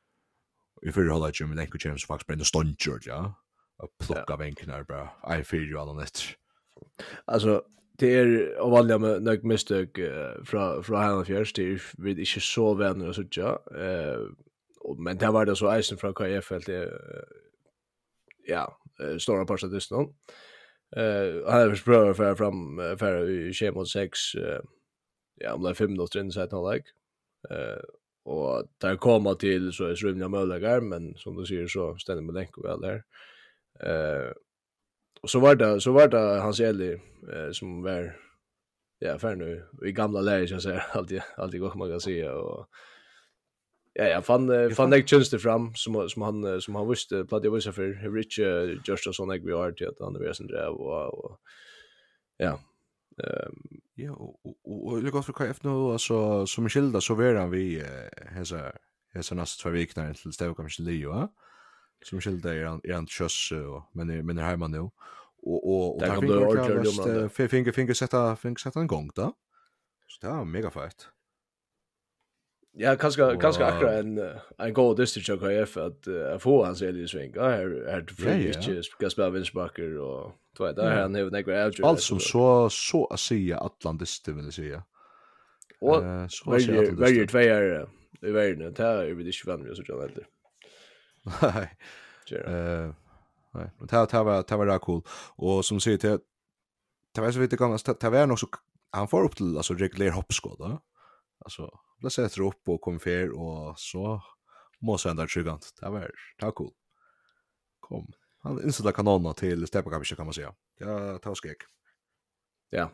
i för hålla jag Milenko James faktiskt bränner stoncher ja. Och plocka bänken bara. I feel you all on it. Alltså det är av vanliga med något misstag uh, från från Heinafjärs det är vi inte så vänner och så ja eh men det var det så isen från K F helt uh, ja uh, stora parter det snart Eh han har prövat för fram för i kemot sex eh ja, om det är fem minuter in så att han like. Eh och där kommer till så är rymliga möjligheter men som du säger så ständer med länk väl där. Eh och så var det så var det Hans Eli eh, som var ja, för nu i gamla läger så säger alltid alltid gott man kan säga och ja, jag fann jag fann det tjänster fram som som han som han visste platt jag visste för Rich just så såna vi har till att han är sen där och, och ja. Ehm ja, och och och det går för K F nu alltså som skilda så var han vi hesa hesa nästa två veckor till Stävkom Leo, som skilda är han är han körs och men är men är hemma nu. Och och och där fick jag för finger finger sätta finger sätta en gång då. Så det var mega fett. Ja, kanske kanske akkurat en en god district jag kan få att att få hans Eli swing. Ja, är är fri ska spela vinstbacker och två där han har några outro. Allt som så så att säga Atlantis vill jag säga. Och så väljer väljer två är i världen där är vi det tjugo vi så jag vet. Nej. Eh nej, men det här var det var det cool. Och som säger till det var så vitt det kan det var nog så han får upp till alltså regular hoppskott då. Alltså det sätter upp och kommer fer och så måste ändå tjugant. Det var det var cool. Kom. Han inställde kanonerna till Stävkom kan man säga. Ja, ta skek. Ja.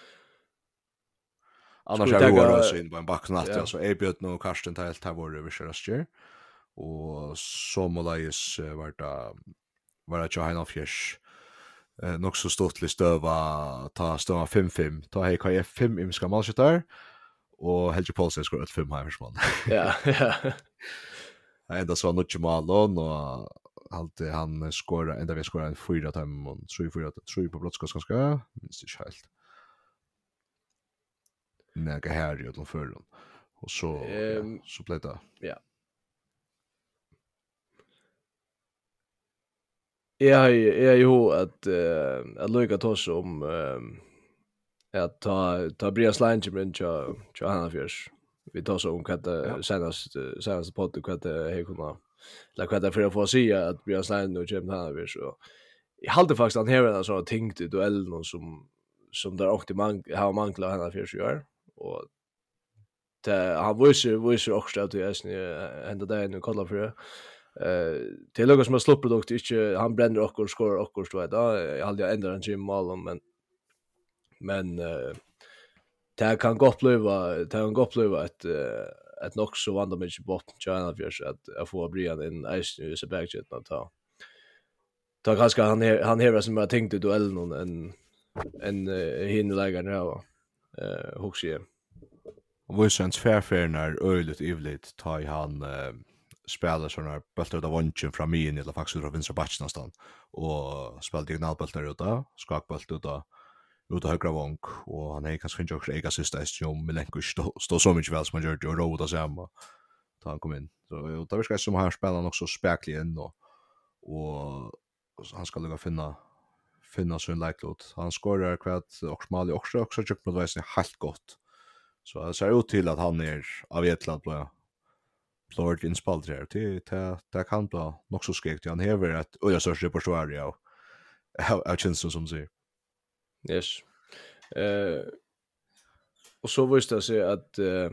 Annars är det också in på en backsnatt ja. Alltså är bjöd nog Karsten till helt här var det visst och så Molais var det var det Johan of Fish eh nog så stort stöva ta stöva fem fem ta hej K F fem i ska målskyttar och Helge Paulsen skor ett fem här försvann. Ja, ja. Nej, det så något mål och alltid han skorar ända vi skorar en fyra timme och tre fyra tre på brottskast ganska minst inte helt. Näga här i utan för dem. Och så um, ja, så blev det. Ja. Ja, är ju att uh, att lucka toss om um, att ta ta Brian Slangeman och Johanna Fjärs. Vi tar så om vad det senast senast på det vad det har kunnat la vad det för att få se att Brian Slangeman och Jim Hanna Fjärs så jag hade faktiskt han här en sån tänkt i duellen som som där också man har manglat Hanna Fjärs gör och det han visar visar också att det är ända där nu kollar för det. Eh till något som har slått produkt inte han bränner och skor och så där. Jag hade ändå en gym mål men men uh, det kan gott bli det kan gott bli ett uh, ett nog så vandrar mycket bort China för att att få Brian in ice nu så backjet att ta. Ta kanske han här han här som jag tänkte duellen någon en en uh, hinlägger nu va. Eh Huxie. Och vi sens fair när öligt ivligt ta i han uh, spelar såna bultar av vånchen från mig eller faktiskt från vänstra backen någonstans och spelar diagonalbultar ut då skakbult ut då ut högra vånk och han är kanske finns också ega sista station med Lenko stå stå så mycket väl som man gör det och råda samma ta han kom in så det verkar som han spelar också späckligt och och han ska lugga finna finna sin likelot han skorar kvart och smal också också tycker man det är helt gott så det ser ut till att han är av ett land på Lord inspalt här till till det kan bli nog så skekt han häver ett och jag söker på Sverige ja jag känns som säger. Yes. Eh och så visste jag sig att eh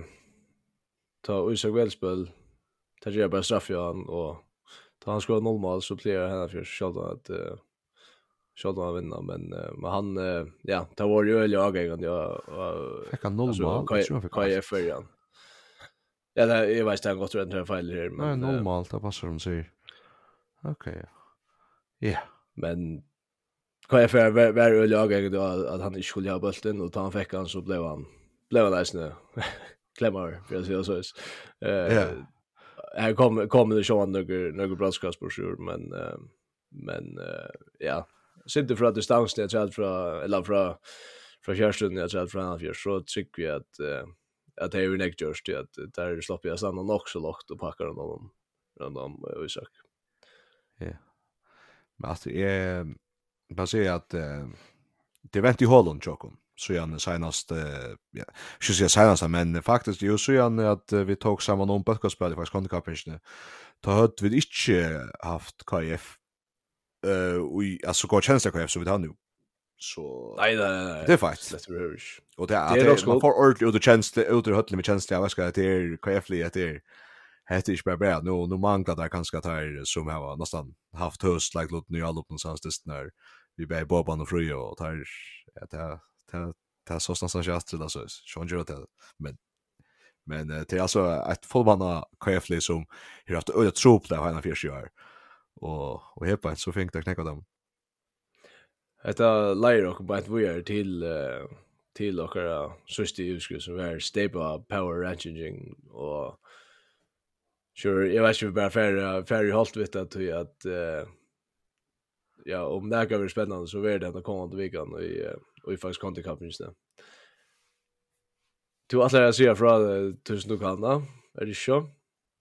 ta Isak Wellspel ta ge bara straff han och ta han skulle normalt så blir det här för själva att eh själva vinna men eh, men han eh, ja det var ju öl jag gången jag fick han normalt tror jag K F igen. Ja, det är visst han gått runt den fel här men nej normalt det passar de säger. Okej. Ja, men K F är var öl jag gången då att han inte skulle ha bulten och ta han fick han så blev han blev han nästan klämmar för jag säger så. Eh ja. Här kommer kommer det så några några broadcast på sure men uh, men uh, ja sitter från distans det jag tror eller från från Kärstun jag tror från han så tycker vi att uh, att det är ju näkt just det att där släpper jag stanna också lågt och packar dem runt om Isak. Ja. Men alltså är bara säga att uh, det väntar ju Holland Chokon. Så jag senast ja, ska säga senast men faktiskt ju så jag att vi tog samman om podcastspel faktiskt kontakten. Ta hade vi inte haft K F eh och alltså går tjänster K F så vi har nu. så Nej, nej, nej. det är faktiskt. Slätt över. Och det är Det är det också man gott. får ordentligt ut och känsla ut ur höllen med känsla jag ska det är K F L att det är heter inte bara bra nu nu manglar där kanske att här som har nästan haft höst like låt nu alla upp någonstans det när vi bär Boban och Fru och tar att det det det så någonstans just det så Sean Jota men men det är alltså ett fullmanna K F L som har haft öde trop där han har fyra år och och helt på så fint att knäcka dem. Detta lärer och bara ett weird till uh, till och uh, sista utskrivning som är stable power ranking och sure jag vet ju bara för för halt vet att att uh, ja om det går spännande så är det att komma till veckan och i och i faktiskt content companies där. Du alla jag ser från tusen du kan då är det så?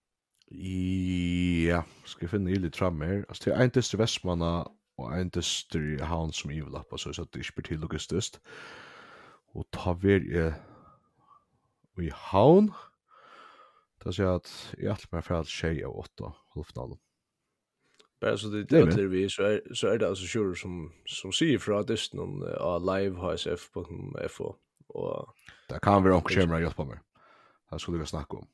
Ja, ska jag finna lite fram här. Alltså det är inte till Västmanna och en dyster i havn som i vill så så att det inte blir till augustus. Och ta vi är i havn. Det säger att jag har med för att tjeja och åtta halvfinalen. Bara så det det är vi så är så är det alltså sure som som säger från dysten av live H S F på F O och det kan vi också köra hjälpa mig. Här skulle vi snacka om.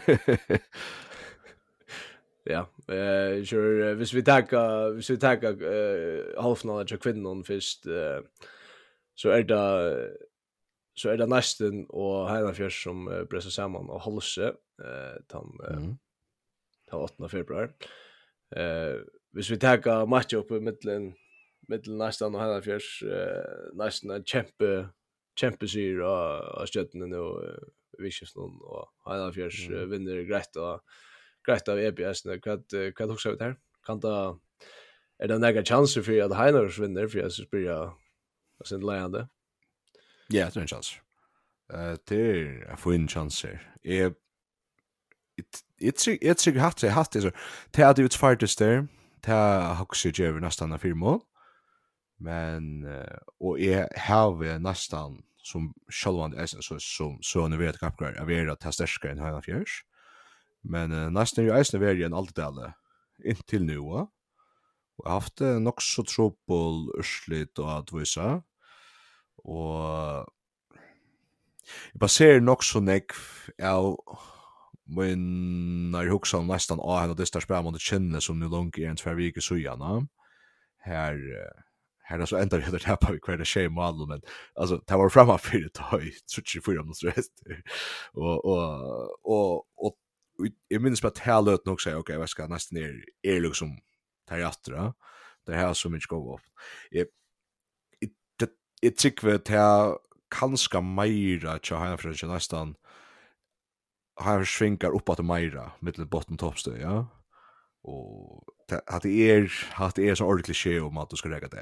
Ja, eh sure hvis vi tar hvis vi tar eh halvfinalen till kvinnan först eh så är det så är det nästan och Heinafjärs som uh, pressar samman och Halse eh tan uh, mm. ta åttonde februari. Eh hvis vi tar match upp i mitten mitten nästan och Heinafjärs eh nästan en kämpe kämpe syr och stötten nu vi skiftar någon och Heinafjärs mm. vinner grejt och grejt av E B S när vad vad också vet här. Kan det är det några chanser för att Heinafjärs vinner för jag så blir jag alltså en läande. Ja, det är en chans. Eh det är en fin chans här. Är It's it's a hat det hat det så det hade ut fartest där. Det har också ju nästan en firma. Men och är har vi nästan som självan är så som så nu vet jag att jag är att testa ska en halva fjärs. Men nästan ju är det en allt det in till nu och har haft nog så trouble urslit och att visa. Och jag baserar nog så nek av men när jag huxar nästan av henne det där spelar mot känner som nu långt i en två veckor så gärna här här så ändrar det här på kvar det ske mål men alltså det var framåt för det har ju tjugofyra mot rest och och och och jag minns på att här löt nog säga okej vad ska nästan ner är liksom teater det här så mycket gå upp jag det det tycker det här kanske mera så här för nästan har svinkar upp att mera mitt botten toppstö ja och att det är att det är så ordentligt ske om att du ska lägga det.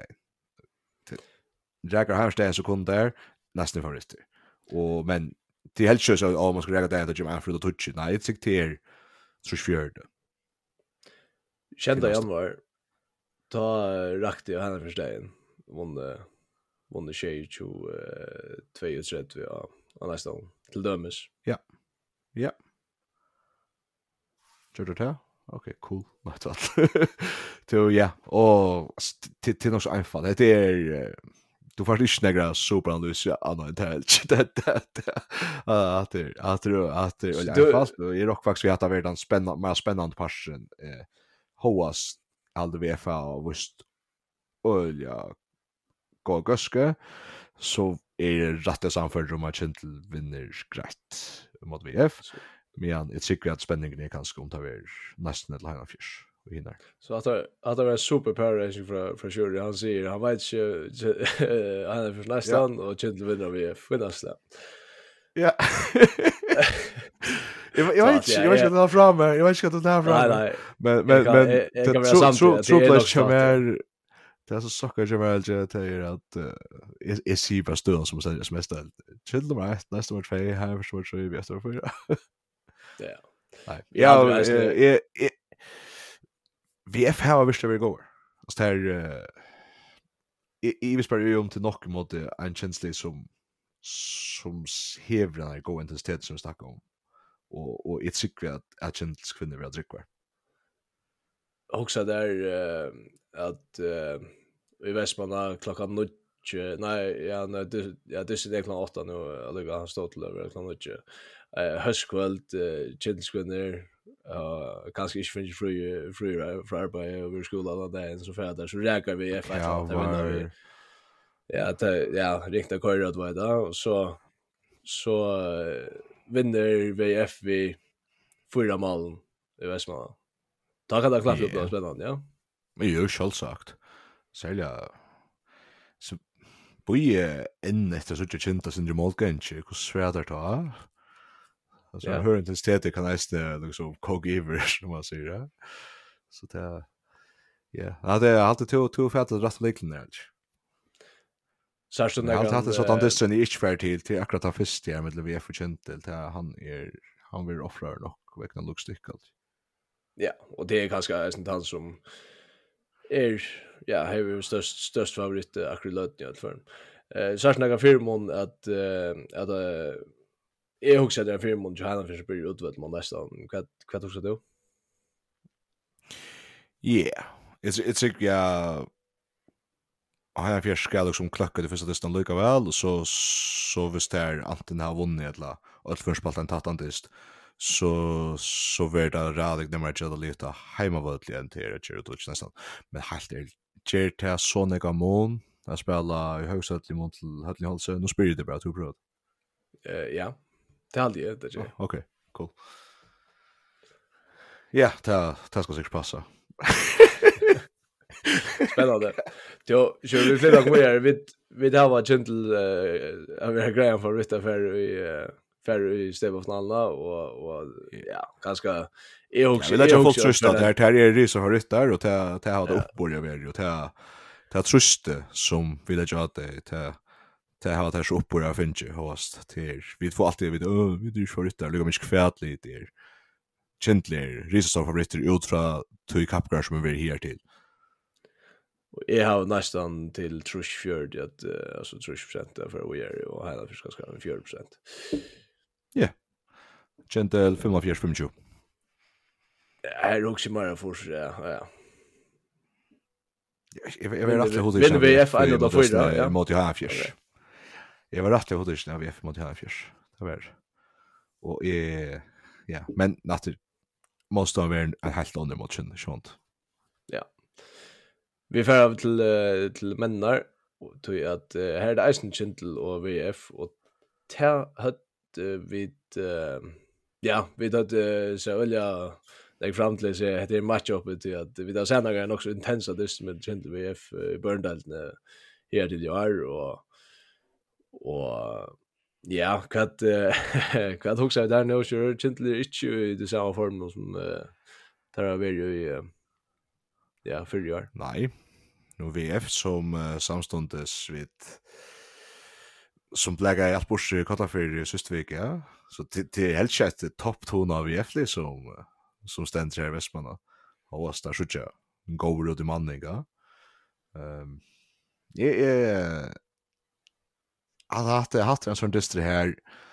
Jägar har stått så kunde där nästan för det. Och men det helt så så om man ska lägga det att Jim för då touch. Nej, det sikt här så fjärde. Kända januari ta rakte jag henne för stegen. Vonde vonde tjej två trettio ja nästan till dömes. Ja. Ja. Tror du det? Okej, cool. Not allt. Så ja, och till till något så enkelt. Det är du får inte snägra superanalys ja, annan helt. Det det att det att det att det i alla fall i rock faktiskt vi har varit en spännande mer spännande passion eh Hoas aldrig V F A och just olja gå göske så är det rätta samförd om att Gentle vinner grejt mot V F. Men det tycker att spänningen är ganska om det är nästan ett line of fish och hinner. Så att det att det är super power racing för för sure han säger han vet ju han är för nästan och Gentle vinner V F för nästa. Ja. Jag jag vet jag vet inte att fram jag vet inte att det här fram. Nej nej. Men men men så så så plus kommer det är så socker Jamal J säger att är ser bara stöd som säger som mest chill dem rätt nästa vart för här för så vi bäst för. Ja. Nej. Ja, eh V F har visst det går. Så där i vi spelar ju om till knock mot en känslig som som hävrar när gå intensitet som vi snackar om. Och och ett cykel att att känslig kvinnor vill dricka. Också där att vi vet man klockan nio, nej, ja, nej, det ja, det är klockan åtta nu, eller han står till över klockan nio. Eh, höstkväll, chillskvinner, uh, kanske inte finns fri fri för arbete över skolan och där så för där så räkar vi F ett att vinna vi. Ja, det ja, riktigt köra då då och så så uh, vinner V F vi fyra mål i Västmanland. Ta kan det klart upp då spännande, ja. Men ju självsagt. Sälja så boje inn efter så att känta sin målgånge, hur svårt det är. Alltså yeah. Hör inte stedet kan nästa liksom coke ever som man säger det. Så det ja, ja det är alltid två två fält att rätta liknande där. Så så när han hade så att det är inte fair till till akkurat av första år med V F och Kentel till han är han vill offra nog verkligen lookstickad. Ja, och det är ganska en han som är ja, har ju störst störst favorit akkurat löt i alla fall. Eh så snacka firmon att att jag också där firmon Johanna för blir utvält man nästan vad vad också då? Yeah. It's it's ja han har fjärde skal som klackar det första testan lika väl och så så visst där antingen har vunnit eller att förspalta en tattandist så så vart det radigt när man gör det lite hemavårdligt till det gör det nästan men helt är ger det så några mån att spela i högsättlig mot Höllny Halsö nu spelar det bra två bröd. Eh ja. Det hade jag det. Okej, okay, cool. Ja, det det ska säkert passa. Spännande. Jo, så vi får nog mer vi vi har varit gentle eh vi har grejer för rytta för i för i stävfinalen och och ja, ganska är också det är också tröst att det här är det så har ryttar och det det har det uppborgar vi och det det tröste som vill jag att det det det har det så uppborgar finns ju host till vi får alltid vi ö vi du för ryttar liksom inte kvätligt där gentle risor favoriter ut från två kapgar som vi är här till. Jag har nästan till Trush Fjord att uh, alltså Trush procent för vi är och hela fiskar ska en fjärde procent. Ja. Gentle fem fyra fem tjugo. Är också mer för ja, ja. Jag jag var rätt hodet. Men V F ändå då för ja mot Johan Fjärs. Jag var rätt hodet när V F mot Johan Fjärs. Det var. Och är ja, men natur måste vara en helt under mot sånt. Ja. Vi får av till uh, till männar och tror att uh, här är det Eisen Gentle och V F och ta hade uh, vi uh, ja, vi hade uh, så olja lägg fram till så heter match upp till att vi där sen är också intensa det med Gentle V F i Börndalen här till år och och ja, kad kad också där nu så Gentle inte i det samma form som uh, tar vi ju i uh, ja, för år. Nej. Nu V F som uh, samstundes vid som blägga i allt bors kalla för Systvik, ja. Så det är helt sett topp två av V F som uh, som ständer här i Västmanna. Och oss där skjuter går ut i manning, ja. Ehm jag är alltså haft en sån distri här.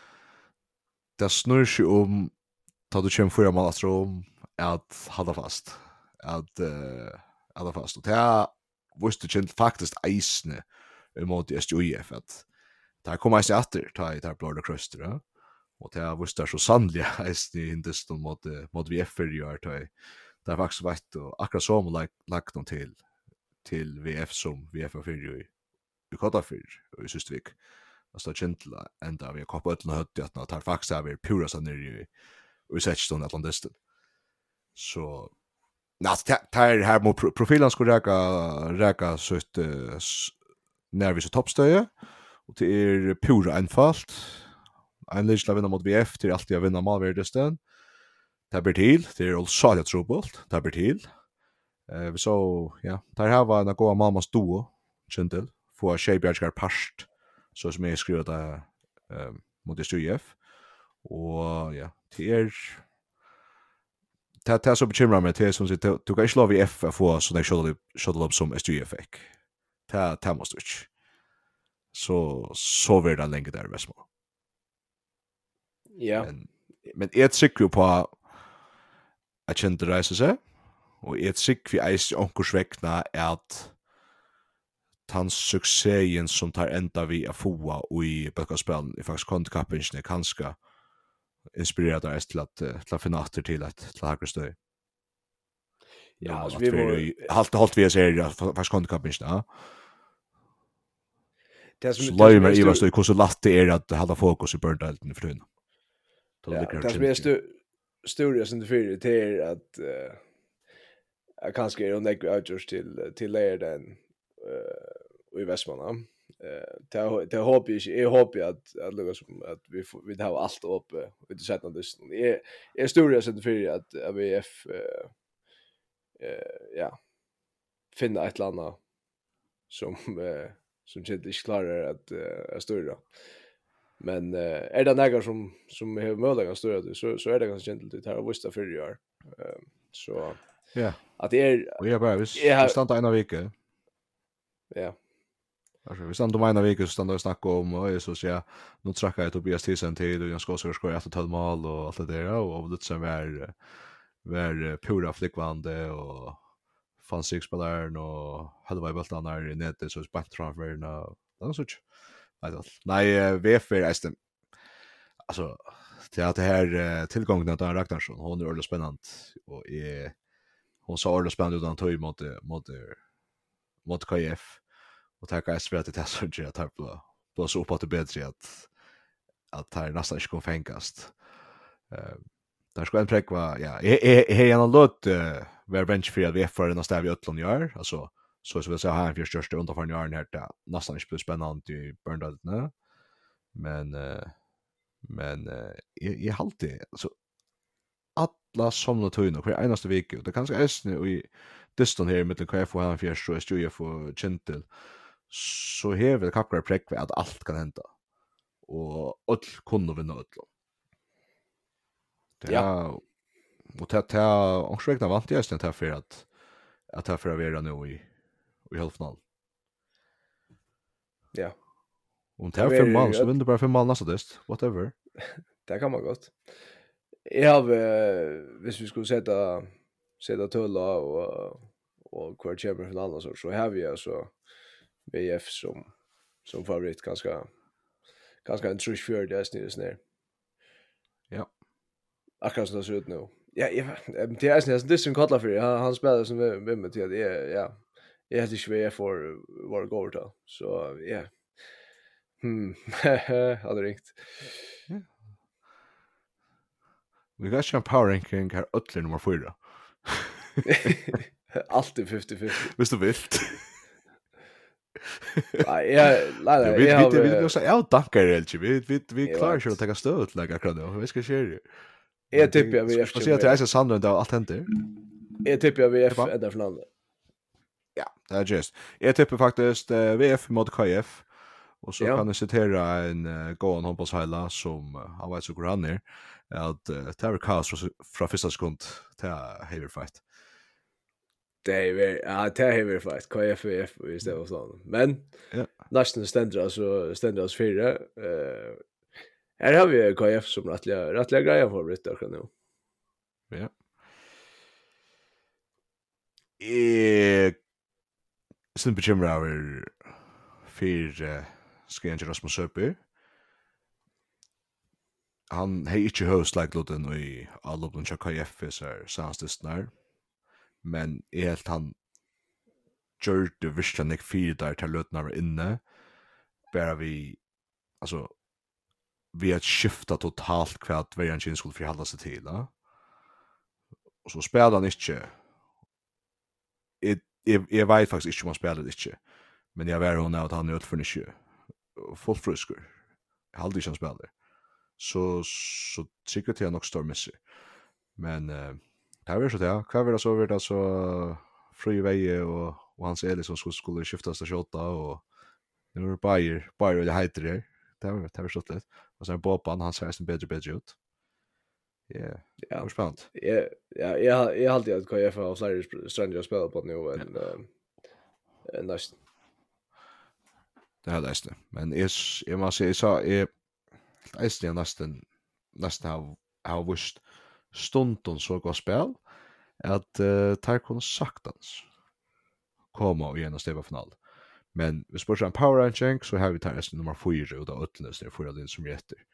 Det snurrar sig om tar du kör för mål att rum att hålla fast. Att uh, hålla fast. Och det visste kjent faktiskt eisne mot S J U F at der kommer eisne atter ta i der blåre krøster, ja. Og det visste så sannlig eisne i hindeston mot, mot V F i år, ta i det er faktisk veit, og akkurat som lagt noen til til V F som V F er fyrir i i Kottafyr og i Systvik. Altså det er kjent til enda vi har koppet øtlen og høtt i at det er faktisk er vi pura seg nere i i Setston i Atlantisten. Så nej, det här här mot profilen skulle räka räka så ett nervös toppstöje och det är pura enfalt. En lilla vinna mot V F till alltid att vinna målvärdesten. Det blir till, det är alltså jag tror på. Det blir till. Eh vi så ja, där här var en goda mammas duo, Gentle, för Shebjarskar past så som jag skrev där eh mot S J F. Och ja, det är det det så bekymrar mig till som sitter du kan inte lova V F för så det skulle skulle upp som S J F fick. Det det måste vi. Så så vill det länge där väl. Ja. Men men är det säkert på att Gentle reser sig och är det säkert vi är onkurs väckna är att hans succéen som tar enda vi att få och i böckaspelen i faktiskt kontkappingen kanske inspirerar det till att till att finna åter till ett till högre stöd. Ja, alltså vi var halt halt vi ser faktiskt kontkappingen ja. Det som Så det löj som mig är i vad stor- stod hur så lätt det är att hålla fokus i burndelten för tun. Ja, det som är stu- stora som det för det är att uh, jag kanske är under outjust till till lära den uh, i Västmanland. Eh det det hoppas jag jag hoppas att att lugga som att vi får, vi har allt uppe vi det sätter det är är stora som det för att A V F eh uh, ja finna ett landa som uh, som inte klarar att uh, att styra. Men uh, är det några som som har möjlighet att styra så så är det ganska gentelt det här visst för det gör. Uh, så ja. att det är Och jag bara vis jag har- vi stannar en vecka. ja. Alltså vi stannar en vecka så stannar vi snacka om och så så ja nu trackar jag Tobias Tisen till och jag ska också skoja efter tolv mål och allt det där och det som är var pura flickvande och fanns sex spelaren och halva i bulten där i nätet så spalt transferen och det är så nej V F är nästan alltså till att det här tillgången att han Ragnarsson hon är ordentligt spännande och är hon sa ordentligt spännande utan tog mot mot mot K F och tacka S V att det är så att ta på på så på det bättre att att här nästan inte kommer fängast. Eh där ska en präck vara ja är är en låt var bench för V F för den stäv i Ötlund gör alltså så så vill säga han för största underförn gör här där nästan inte blir spännande i Burndown nej men uh, men uh, jag jag alltid alltså alla somna tøyna för enaste vecka och det kanske är snö i distan här med K F och han för så är ju för gentle så här vill kapra präck att allt kan hända och all kunde vinna öll. Ja. Och det här och svägna vant jag sen för att att här för att vara nu i i halvfinal. Ja. Och det här fem mål så vinner bara fem mål nästa dist whatever. Det kan man gott. Jag har hvis vi skulle sätta sätta tulla och och kvar champion för andra så så har vi alltså V F som som favorit ganska ganska en trusch för det är snär. Ja. Akkurat som det ser ut nu. Ja, ja, det är nästan det som kallar för han han spelar som vem med till det ja. Jag hade inte V F för var går då. Så ja. Hmm. Hade ringt. Vi got some power ranking här ötler nummer fyra. Alltid femtio femtio. Visst du vill? Nej, jag nej vi jag vi vi vill säga jag tackar dig. Vi vi vi klarar ju att ta stöd lägga kan då. Vi ska köra det. Jag tippar vi efter. Så jag att jag sandrar då allt händer. Jag tippar vi F ända från andra. Ja, det är just. Jag tippar faktiskt V F mot K F. Och så kan jag citera en uh, gåan hoppas hela som uh, han vet så hur han är att uh, det är kaos från första sekund till heavy fight. Det är ja, det är heavy fight. K F V F istället så. Men ja. Nästan ständer alltså ständer oss fyra. Eh här har vi K F som rättliga rättliga grejer för Britta kan nu. Ja. Eh sen bekymrar över för Skjønner Rasmus Søper. Han har ikke høst like lotten i alle oppen til K F er sannstisner, men jeg helt han gjør det virkelig ikke fire der til løtene var inne, bare vi, altså, vi har skiftet totalt hva at hver en kjent skulle forholde seg til, da. Og så spiller han ikke, jeg, jeg, jeg vet faktisk ikke om han spiller det ikke, men jeg vet hun at han er utførende ikke, fullt frisker. Jeg har aldrig kjent spiller. Så, så sikkert jeg nok står missig. Men uh, det har vært så det, ja. Hva var det så vært altså Fri Veie og, og Hans Eli som skulle, skulle skiftas til kjota, og det var Bayer, Bayer og det heiter det. Det har vært stått litt. Og så er Boban, han ser nesten bedre bedre ut. Yeah. Ja, det var spennende. Ja, ja, jeg, jeg har alltid at K F har flere stranger å spille på nu enn ja. uh, nesten. Det har det inte. Men jag jag måste säga så är det är nästan nästan har har visst stunden så går spel att uh, tar kon saktans komma i en stäva final. Men vi spør en power ranking, så har vi tar resten nummer fyra ut av ötlene, så det er fyra din som er etter.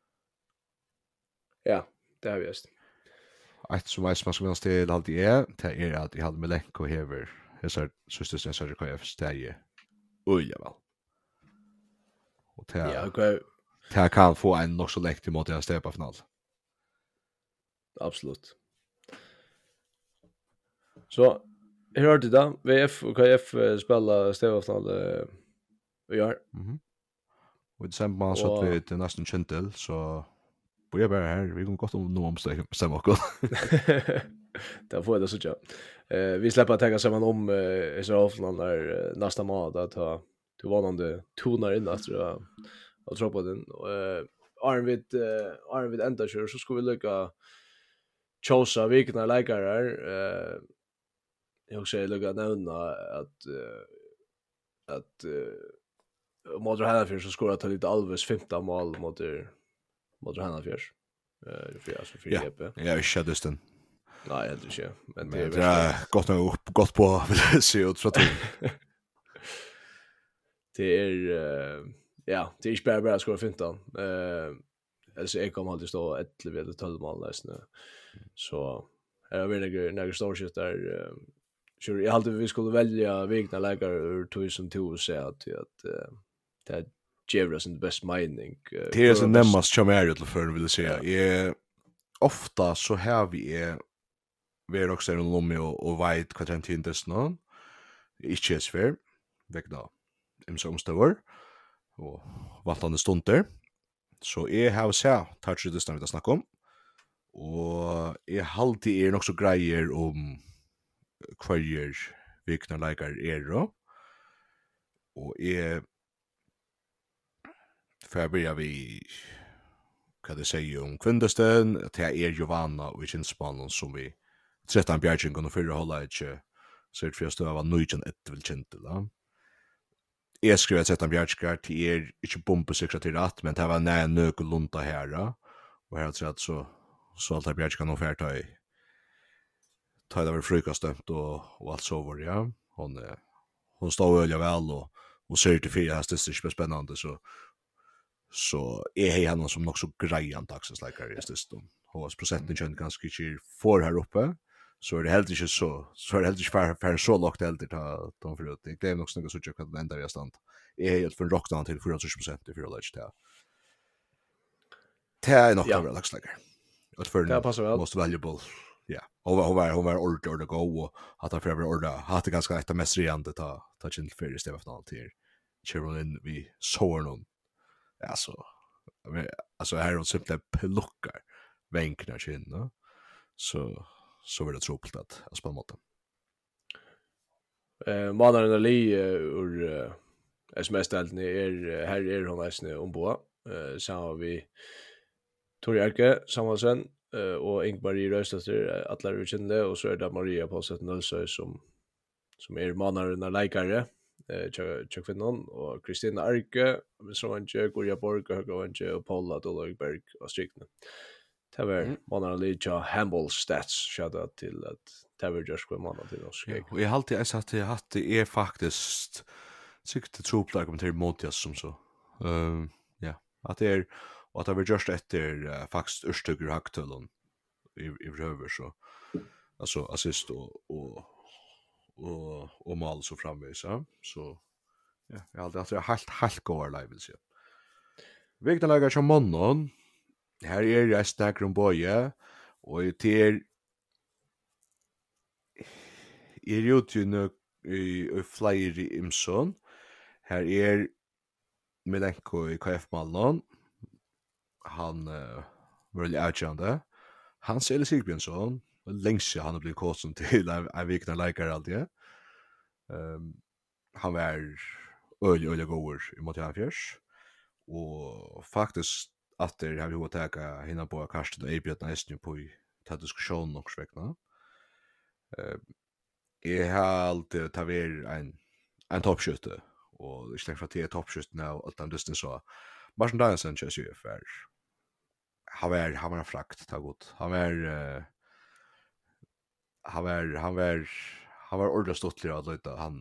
Ja, det har vi just. Ett som jeg som jeg skal minnes til alltid er, det er at jeg hadde Milenko hever, jeg ser søster sin K F steg oj ja vel. Og det Ja, okay. det kan få en nok så lekt i måte jeg steg på final. Absolut. Så, jeg hørte det, V F og K F spiller steg-final i år. Mhm. Og i desember man så vi til nesten kjent til, så bor jeg bare her, vi kan godt om noe omsteg, bestemme oss. Det får jag det så tjå. Eh vi släpper att tänka samman om eh i så fall när eh, nästa månad att ha till vanande tonar in att jag och tror på den och eh Arnvid eh Arnvid ända kör så ska vi lucka chosa vikna läkare eh jag säger lucka nämna att eh, att eh mot Hannafjärs så skorar ta lite Alves femton mål mot mot Hannafjärs. Eh för alltså för Ja, E P. jag kände den. Nej, helt inte. Men det Men är det är gott nog gott på vill jag se ut så att det är eh, ja, det är inte bara bara skora femton. Eh alltså jag kommer alltid stå elva eller tolv mål nästan. Så är det väl några stora shit där så jag hade vi skulle välja vikna läkare ur tjugohundratvå och säga att att det ger oss en best mining. det är så närmast som är till för vill jag säga. Är ofta så här vi är vi är också en lomme och och vet vad det inte är någon. Inte är svär. Vägna. Im som står och valtande stunder. Så är har så touch det stannar vi snacka om. Och är halt är nog så grejer om kvarjer vikna likar är då. Och är för börja vi kan det säga om kvindesten att det är Giovanna och Kinspanon som vi tretton bjärgen kunde förra hålla inte så det första var nöjden ett vill känt då. Jag skrev att tretton bjärgar till er inte bomba sig till rätt men det var när nökel lunta här då. Och här tror jag så så allt bjärgar kan nog färta i ta det över frukostet och och allt så var ja. Hon hon står väl väl och och ser till fyra hästar det är spännande så så är he han som också grejan taxas like är det då. Och procenten känns ganska kul för här uppe. Så är det helt inte så så är det helt inte för för så lågt helt ta de för det. Det är nog snägt så jag kan ända vi stand. Är helt från rockdown till fyra procent i för läge där. Det är nog över looks like. Att för det most valuable. Ja. Och hon var hon var order to go och att han för order hade ganska rätt mest reande ta ta till för det final till. Cherolin vi såg någon alltså alltså här och simpelt pluckar vänkna chin då så så var det tråkigt att att spela mot dem. Eh Mannen Ali ur S M S-delen är här är hon nästan ombord. Eh så har vi Torjarke Samuelsen eh och Ingmar i Röstetter alla utkände och så är det Maria på sätt noll som som är Mannen Likare. Eh check för någon och Kristina Arke som en jag och jag Borg och en jag Paula Dolberg och strikna. Det var Mannen Licha Humble Stats shout out till att det var just vad Mannen till oss. Och jag har alltid jag sagt att det är faktiskt sikt det tror på kommentar mot oss som så. Ehm ja, att det är och att det var just efter faktiskt urstugur haktölon i i över så alltså assist och och och och mål så framvis så så ja jag har alltid helt helt går live vill säga. Vikna lagar som monnon. Här är det Instagram boya och det är är ju nu i flyer i Imson. Här är Milenko i K F Malmö. Han uh, var lite outjande. Han ser Sigbjörnsson längst han har blivit kosten till en vikna likar alltid. Ehm han var öl öl går i mot Hannafjärs och faktiskt att det har vi tagit hinna på kastet och erbjudit nästan på i ta diskussion också väckna. Eh jag har alltid tagit en en toppskytte och det slänger för att det är toppskytte nu allt den distans så Martin Danielson känns ju för han var han var frakt ta gott. Han var uh, han var han var han var ordentligt stottlig att låta han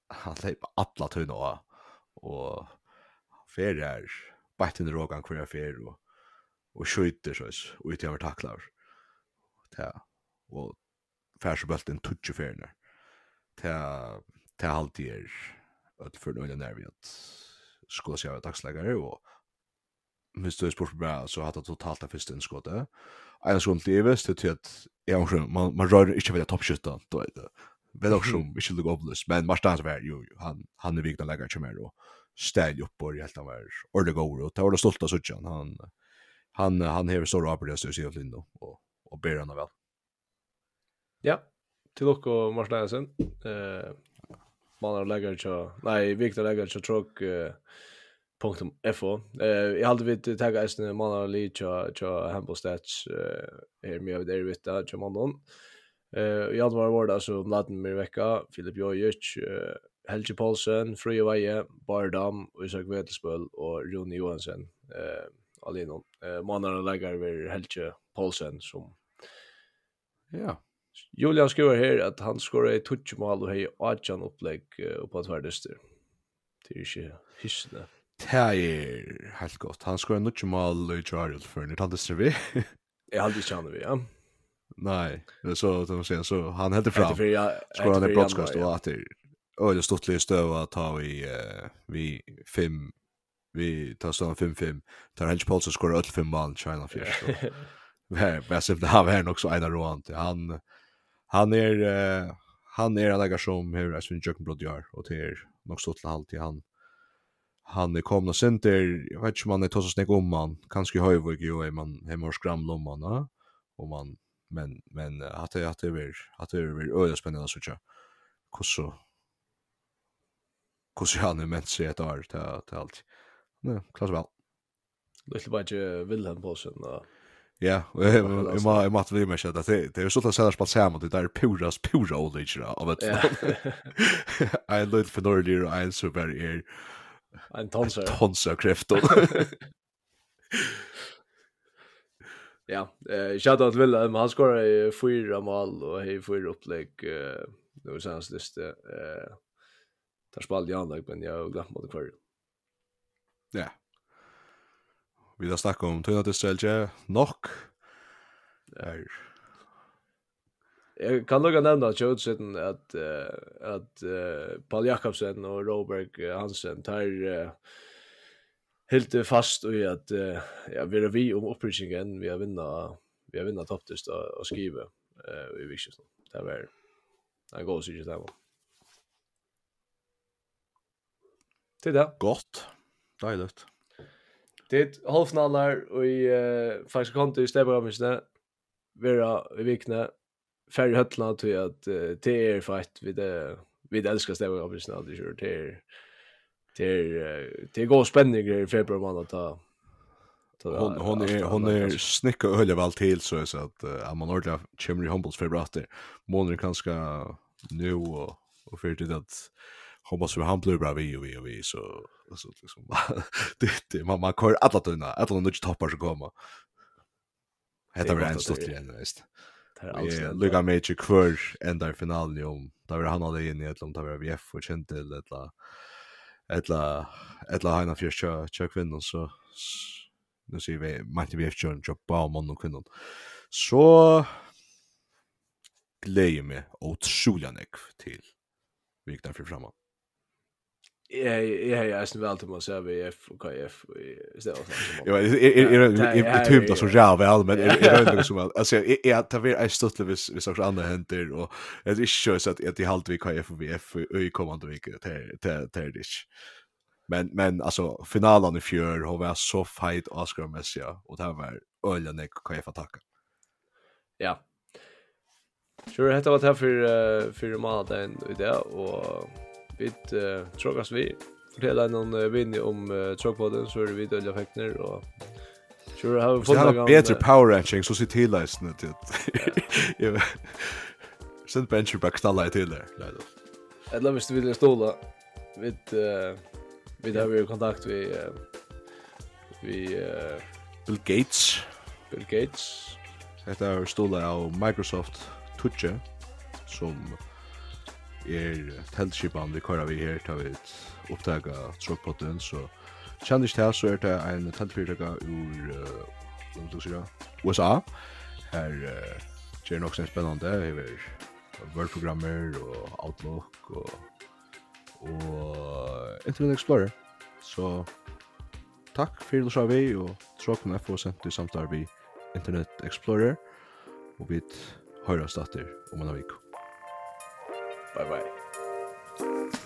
han leip alla tunna og fer er bættin rågan kvar fer og og skjuter så og ut över tacklar. Ta og fer så bulten touch ferner. Ta ta alltid er att för någon där vi att skulle se av dagslägare och Mister Sport bra så hade totalt av första skottet. En sån leves till att jag man man rör inte väl toppskytten då är det. Väl också vi skulle gå obvious men Marstans var ju han han är viktig lägga till mer och städ upp och helt av är ordet går och tar det stolt så tjän han han han har så bra på det så ser ut nu och och ber han väl. Ja, till och Marstansen eh man har lägga till nej viktig lägga till truck punktum fo. Eh jag hade vid tagga ästen man har lite cha handball stats eh är med där vet jag cha man. Eh jag var var där så laden med vecka Filip Jojic, Helge Paulsen, Frøy Veie, Bardam, Isak Vetelsbøl og Rune Johansen eh alene. Eh man har lägga över Helge Paulsen som ja. Julian skriver her at han skorar i touchmål og hei Adjan opplegg uh, på tvärdyster. Det er ikke hyssende. Det er helt godt. Han skorar noe mål i Charles for når han det vi. Jeg hadde ikke han vi, ja. Nei, så det må si, så han helt fram. Etter ja, skorar han i broadcast og at det er stortlig støv å ta i uh, vi fem vi tar sånn fem fem. Tar Helge Paulsen skorar åtte fem mål China Fish. Här bäst det har han också en runt. Han han är uh, han är en lägga som hur är sin Jökenbrod gör och det är nog så till allt i han han är komna center jag vet inte om man är så snägg om man kanske höjvig ju är man hemma och skramla om man va och man men men att det att det är att det är öde spännande så tjå hur så hur så han är med sig ett år till till allt nej klart väl Lite bara Wilhelm Paulsen och ja, jag må jag måste väl säga att det det är så att säga spalt samman det där pura pura old age av ett. I lite för några år och en så very är en tonser. Tonser kräftor. Ja, eh shout out Wilhelm, han skorar i fyra mål och har fyra upplägg eh nu senast det eh tar spalt Jan men jag har glömt mot kvar. Ja. Vi har snakket om Tøyna Distelje nok. Er. Jeg kan lukka nevna tjødsitten at, uh, at uh, Paul Jakobsen og Robert Hansen tar uh, helt fast i at uh, ja, vi er vi om opprykningen, vi har vinna, vi har vinna topptest og, og skrive uh, i Viksjøsten. Det er vært en god sikkert det var. Til det. Godt. Deiligt. Det halvfinaler og i uh, faktisk konto i Stebergammisne vera i vikne færre høttene til at uh, det er fight vi det vi elsker Stebergammisne aldri kjør det er det er det er god spenning i februar måned ta, ta hon hon är hon är snicka öle väl till så så att uh, man ordla Chimney Humbles februari månader kanske nu och och för det att hoppas vi han blir bra vi och vi och vi så så liksom det det man man kör alla tunna alla nya toppar som kommer. Heter det en stort igen visst. Det är alltså Liga Major kvar ända i finalen om där han hade in i ett långt av V F och känt till ett ettla ettla hina för kör kör kvinnor så nu ser vi Martin V F kör jobb på man och kvinnor. Så glädje mig otroligt till vikten för framåt. Ja, ja, ja, är väl till måste vi F och K F istället så. Ja, är är typ då så jävla väl men är det som alltså är att vi är stått vis vis också andra händer och det är ju så att att i halt vi K F och V F i kommande vecka till till till det. Men men alltså finalen i fjör har varit så fight Oscar Messi och det var öljan K F attacka. Ja. Sure, det var det för för månaden i det och vi uh, tror att vi fortäller någon uh, vinning om uh, Truckpodden så är vi dölja effekter och sure har vi fått en bättre power ranking så ser till läsna till. Ja. Sen bench back stalla till där. Eller visst vill jag stola vi uh, vi har ju kontakt vi uh, vi uh, Bill Gates Bill Gates heter stola av Microsoft Touch som er teltskipan vi kører vi her, tar vi et opptag av Tråkpotten, så kjenner ikke til, så er det en teltfyrtøkka ur uh, U S A. Her uh, gjør nok sånn spennende, her Word-programmer og Outlook og, og Internet Explorer. Så takk for det vi, og Tråkpotten F O sendt i samtale vi Internet Explorer, og vi hører oss datter om en av vik. Bye bye.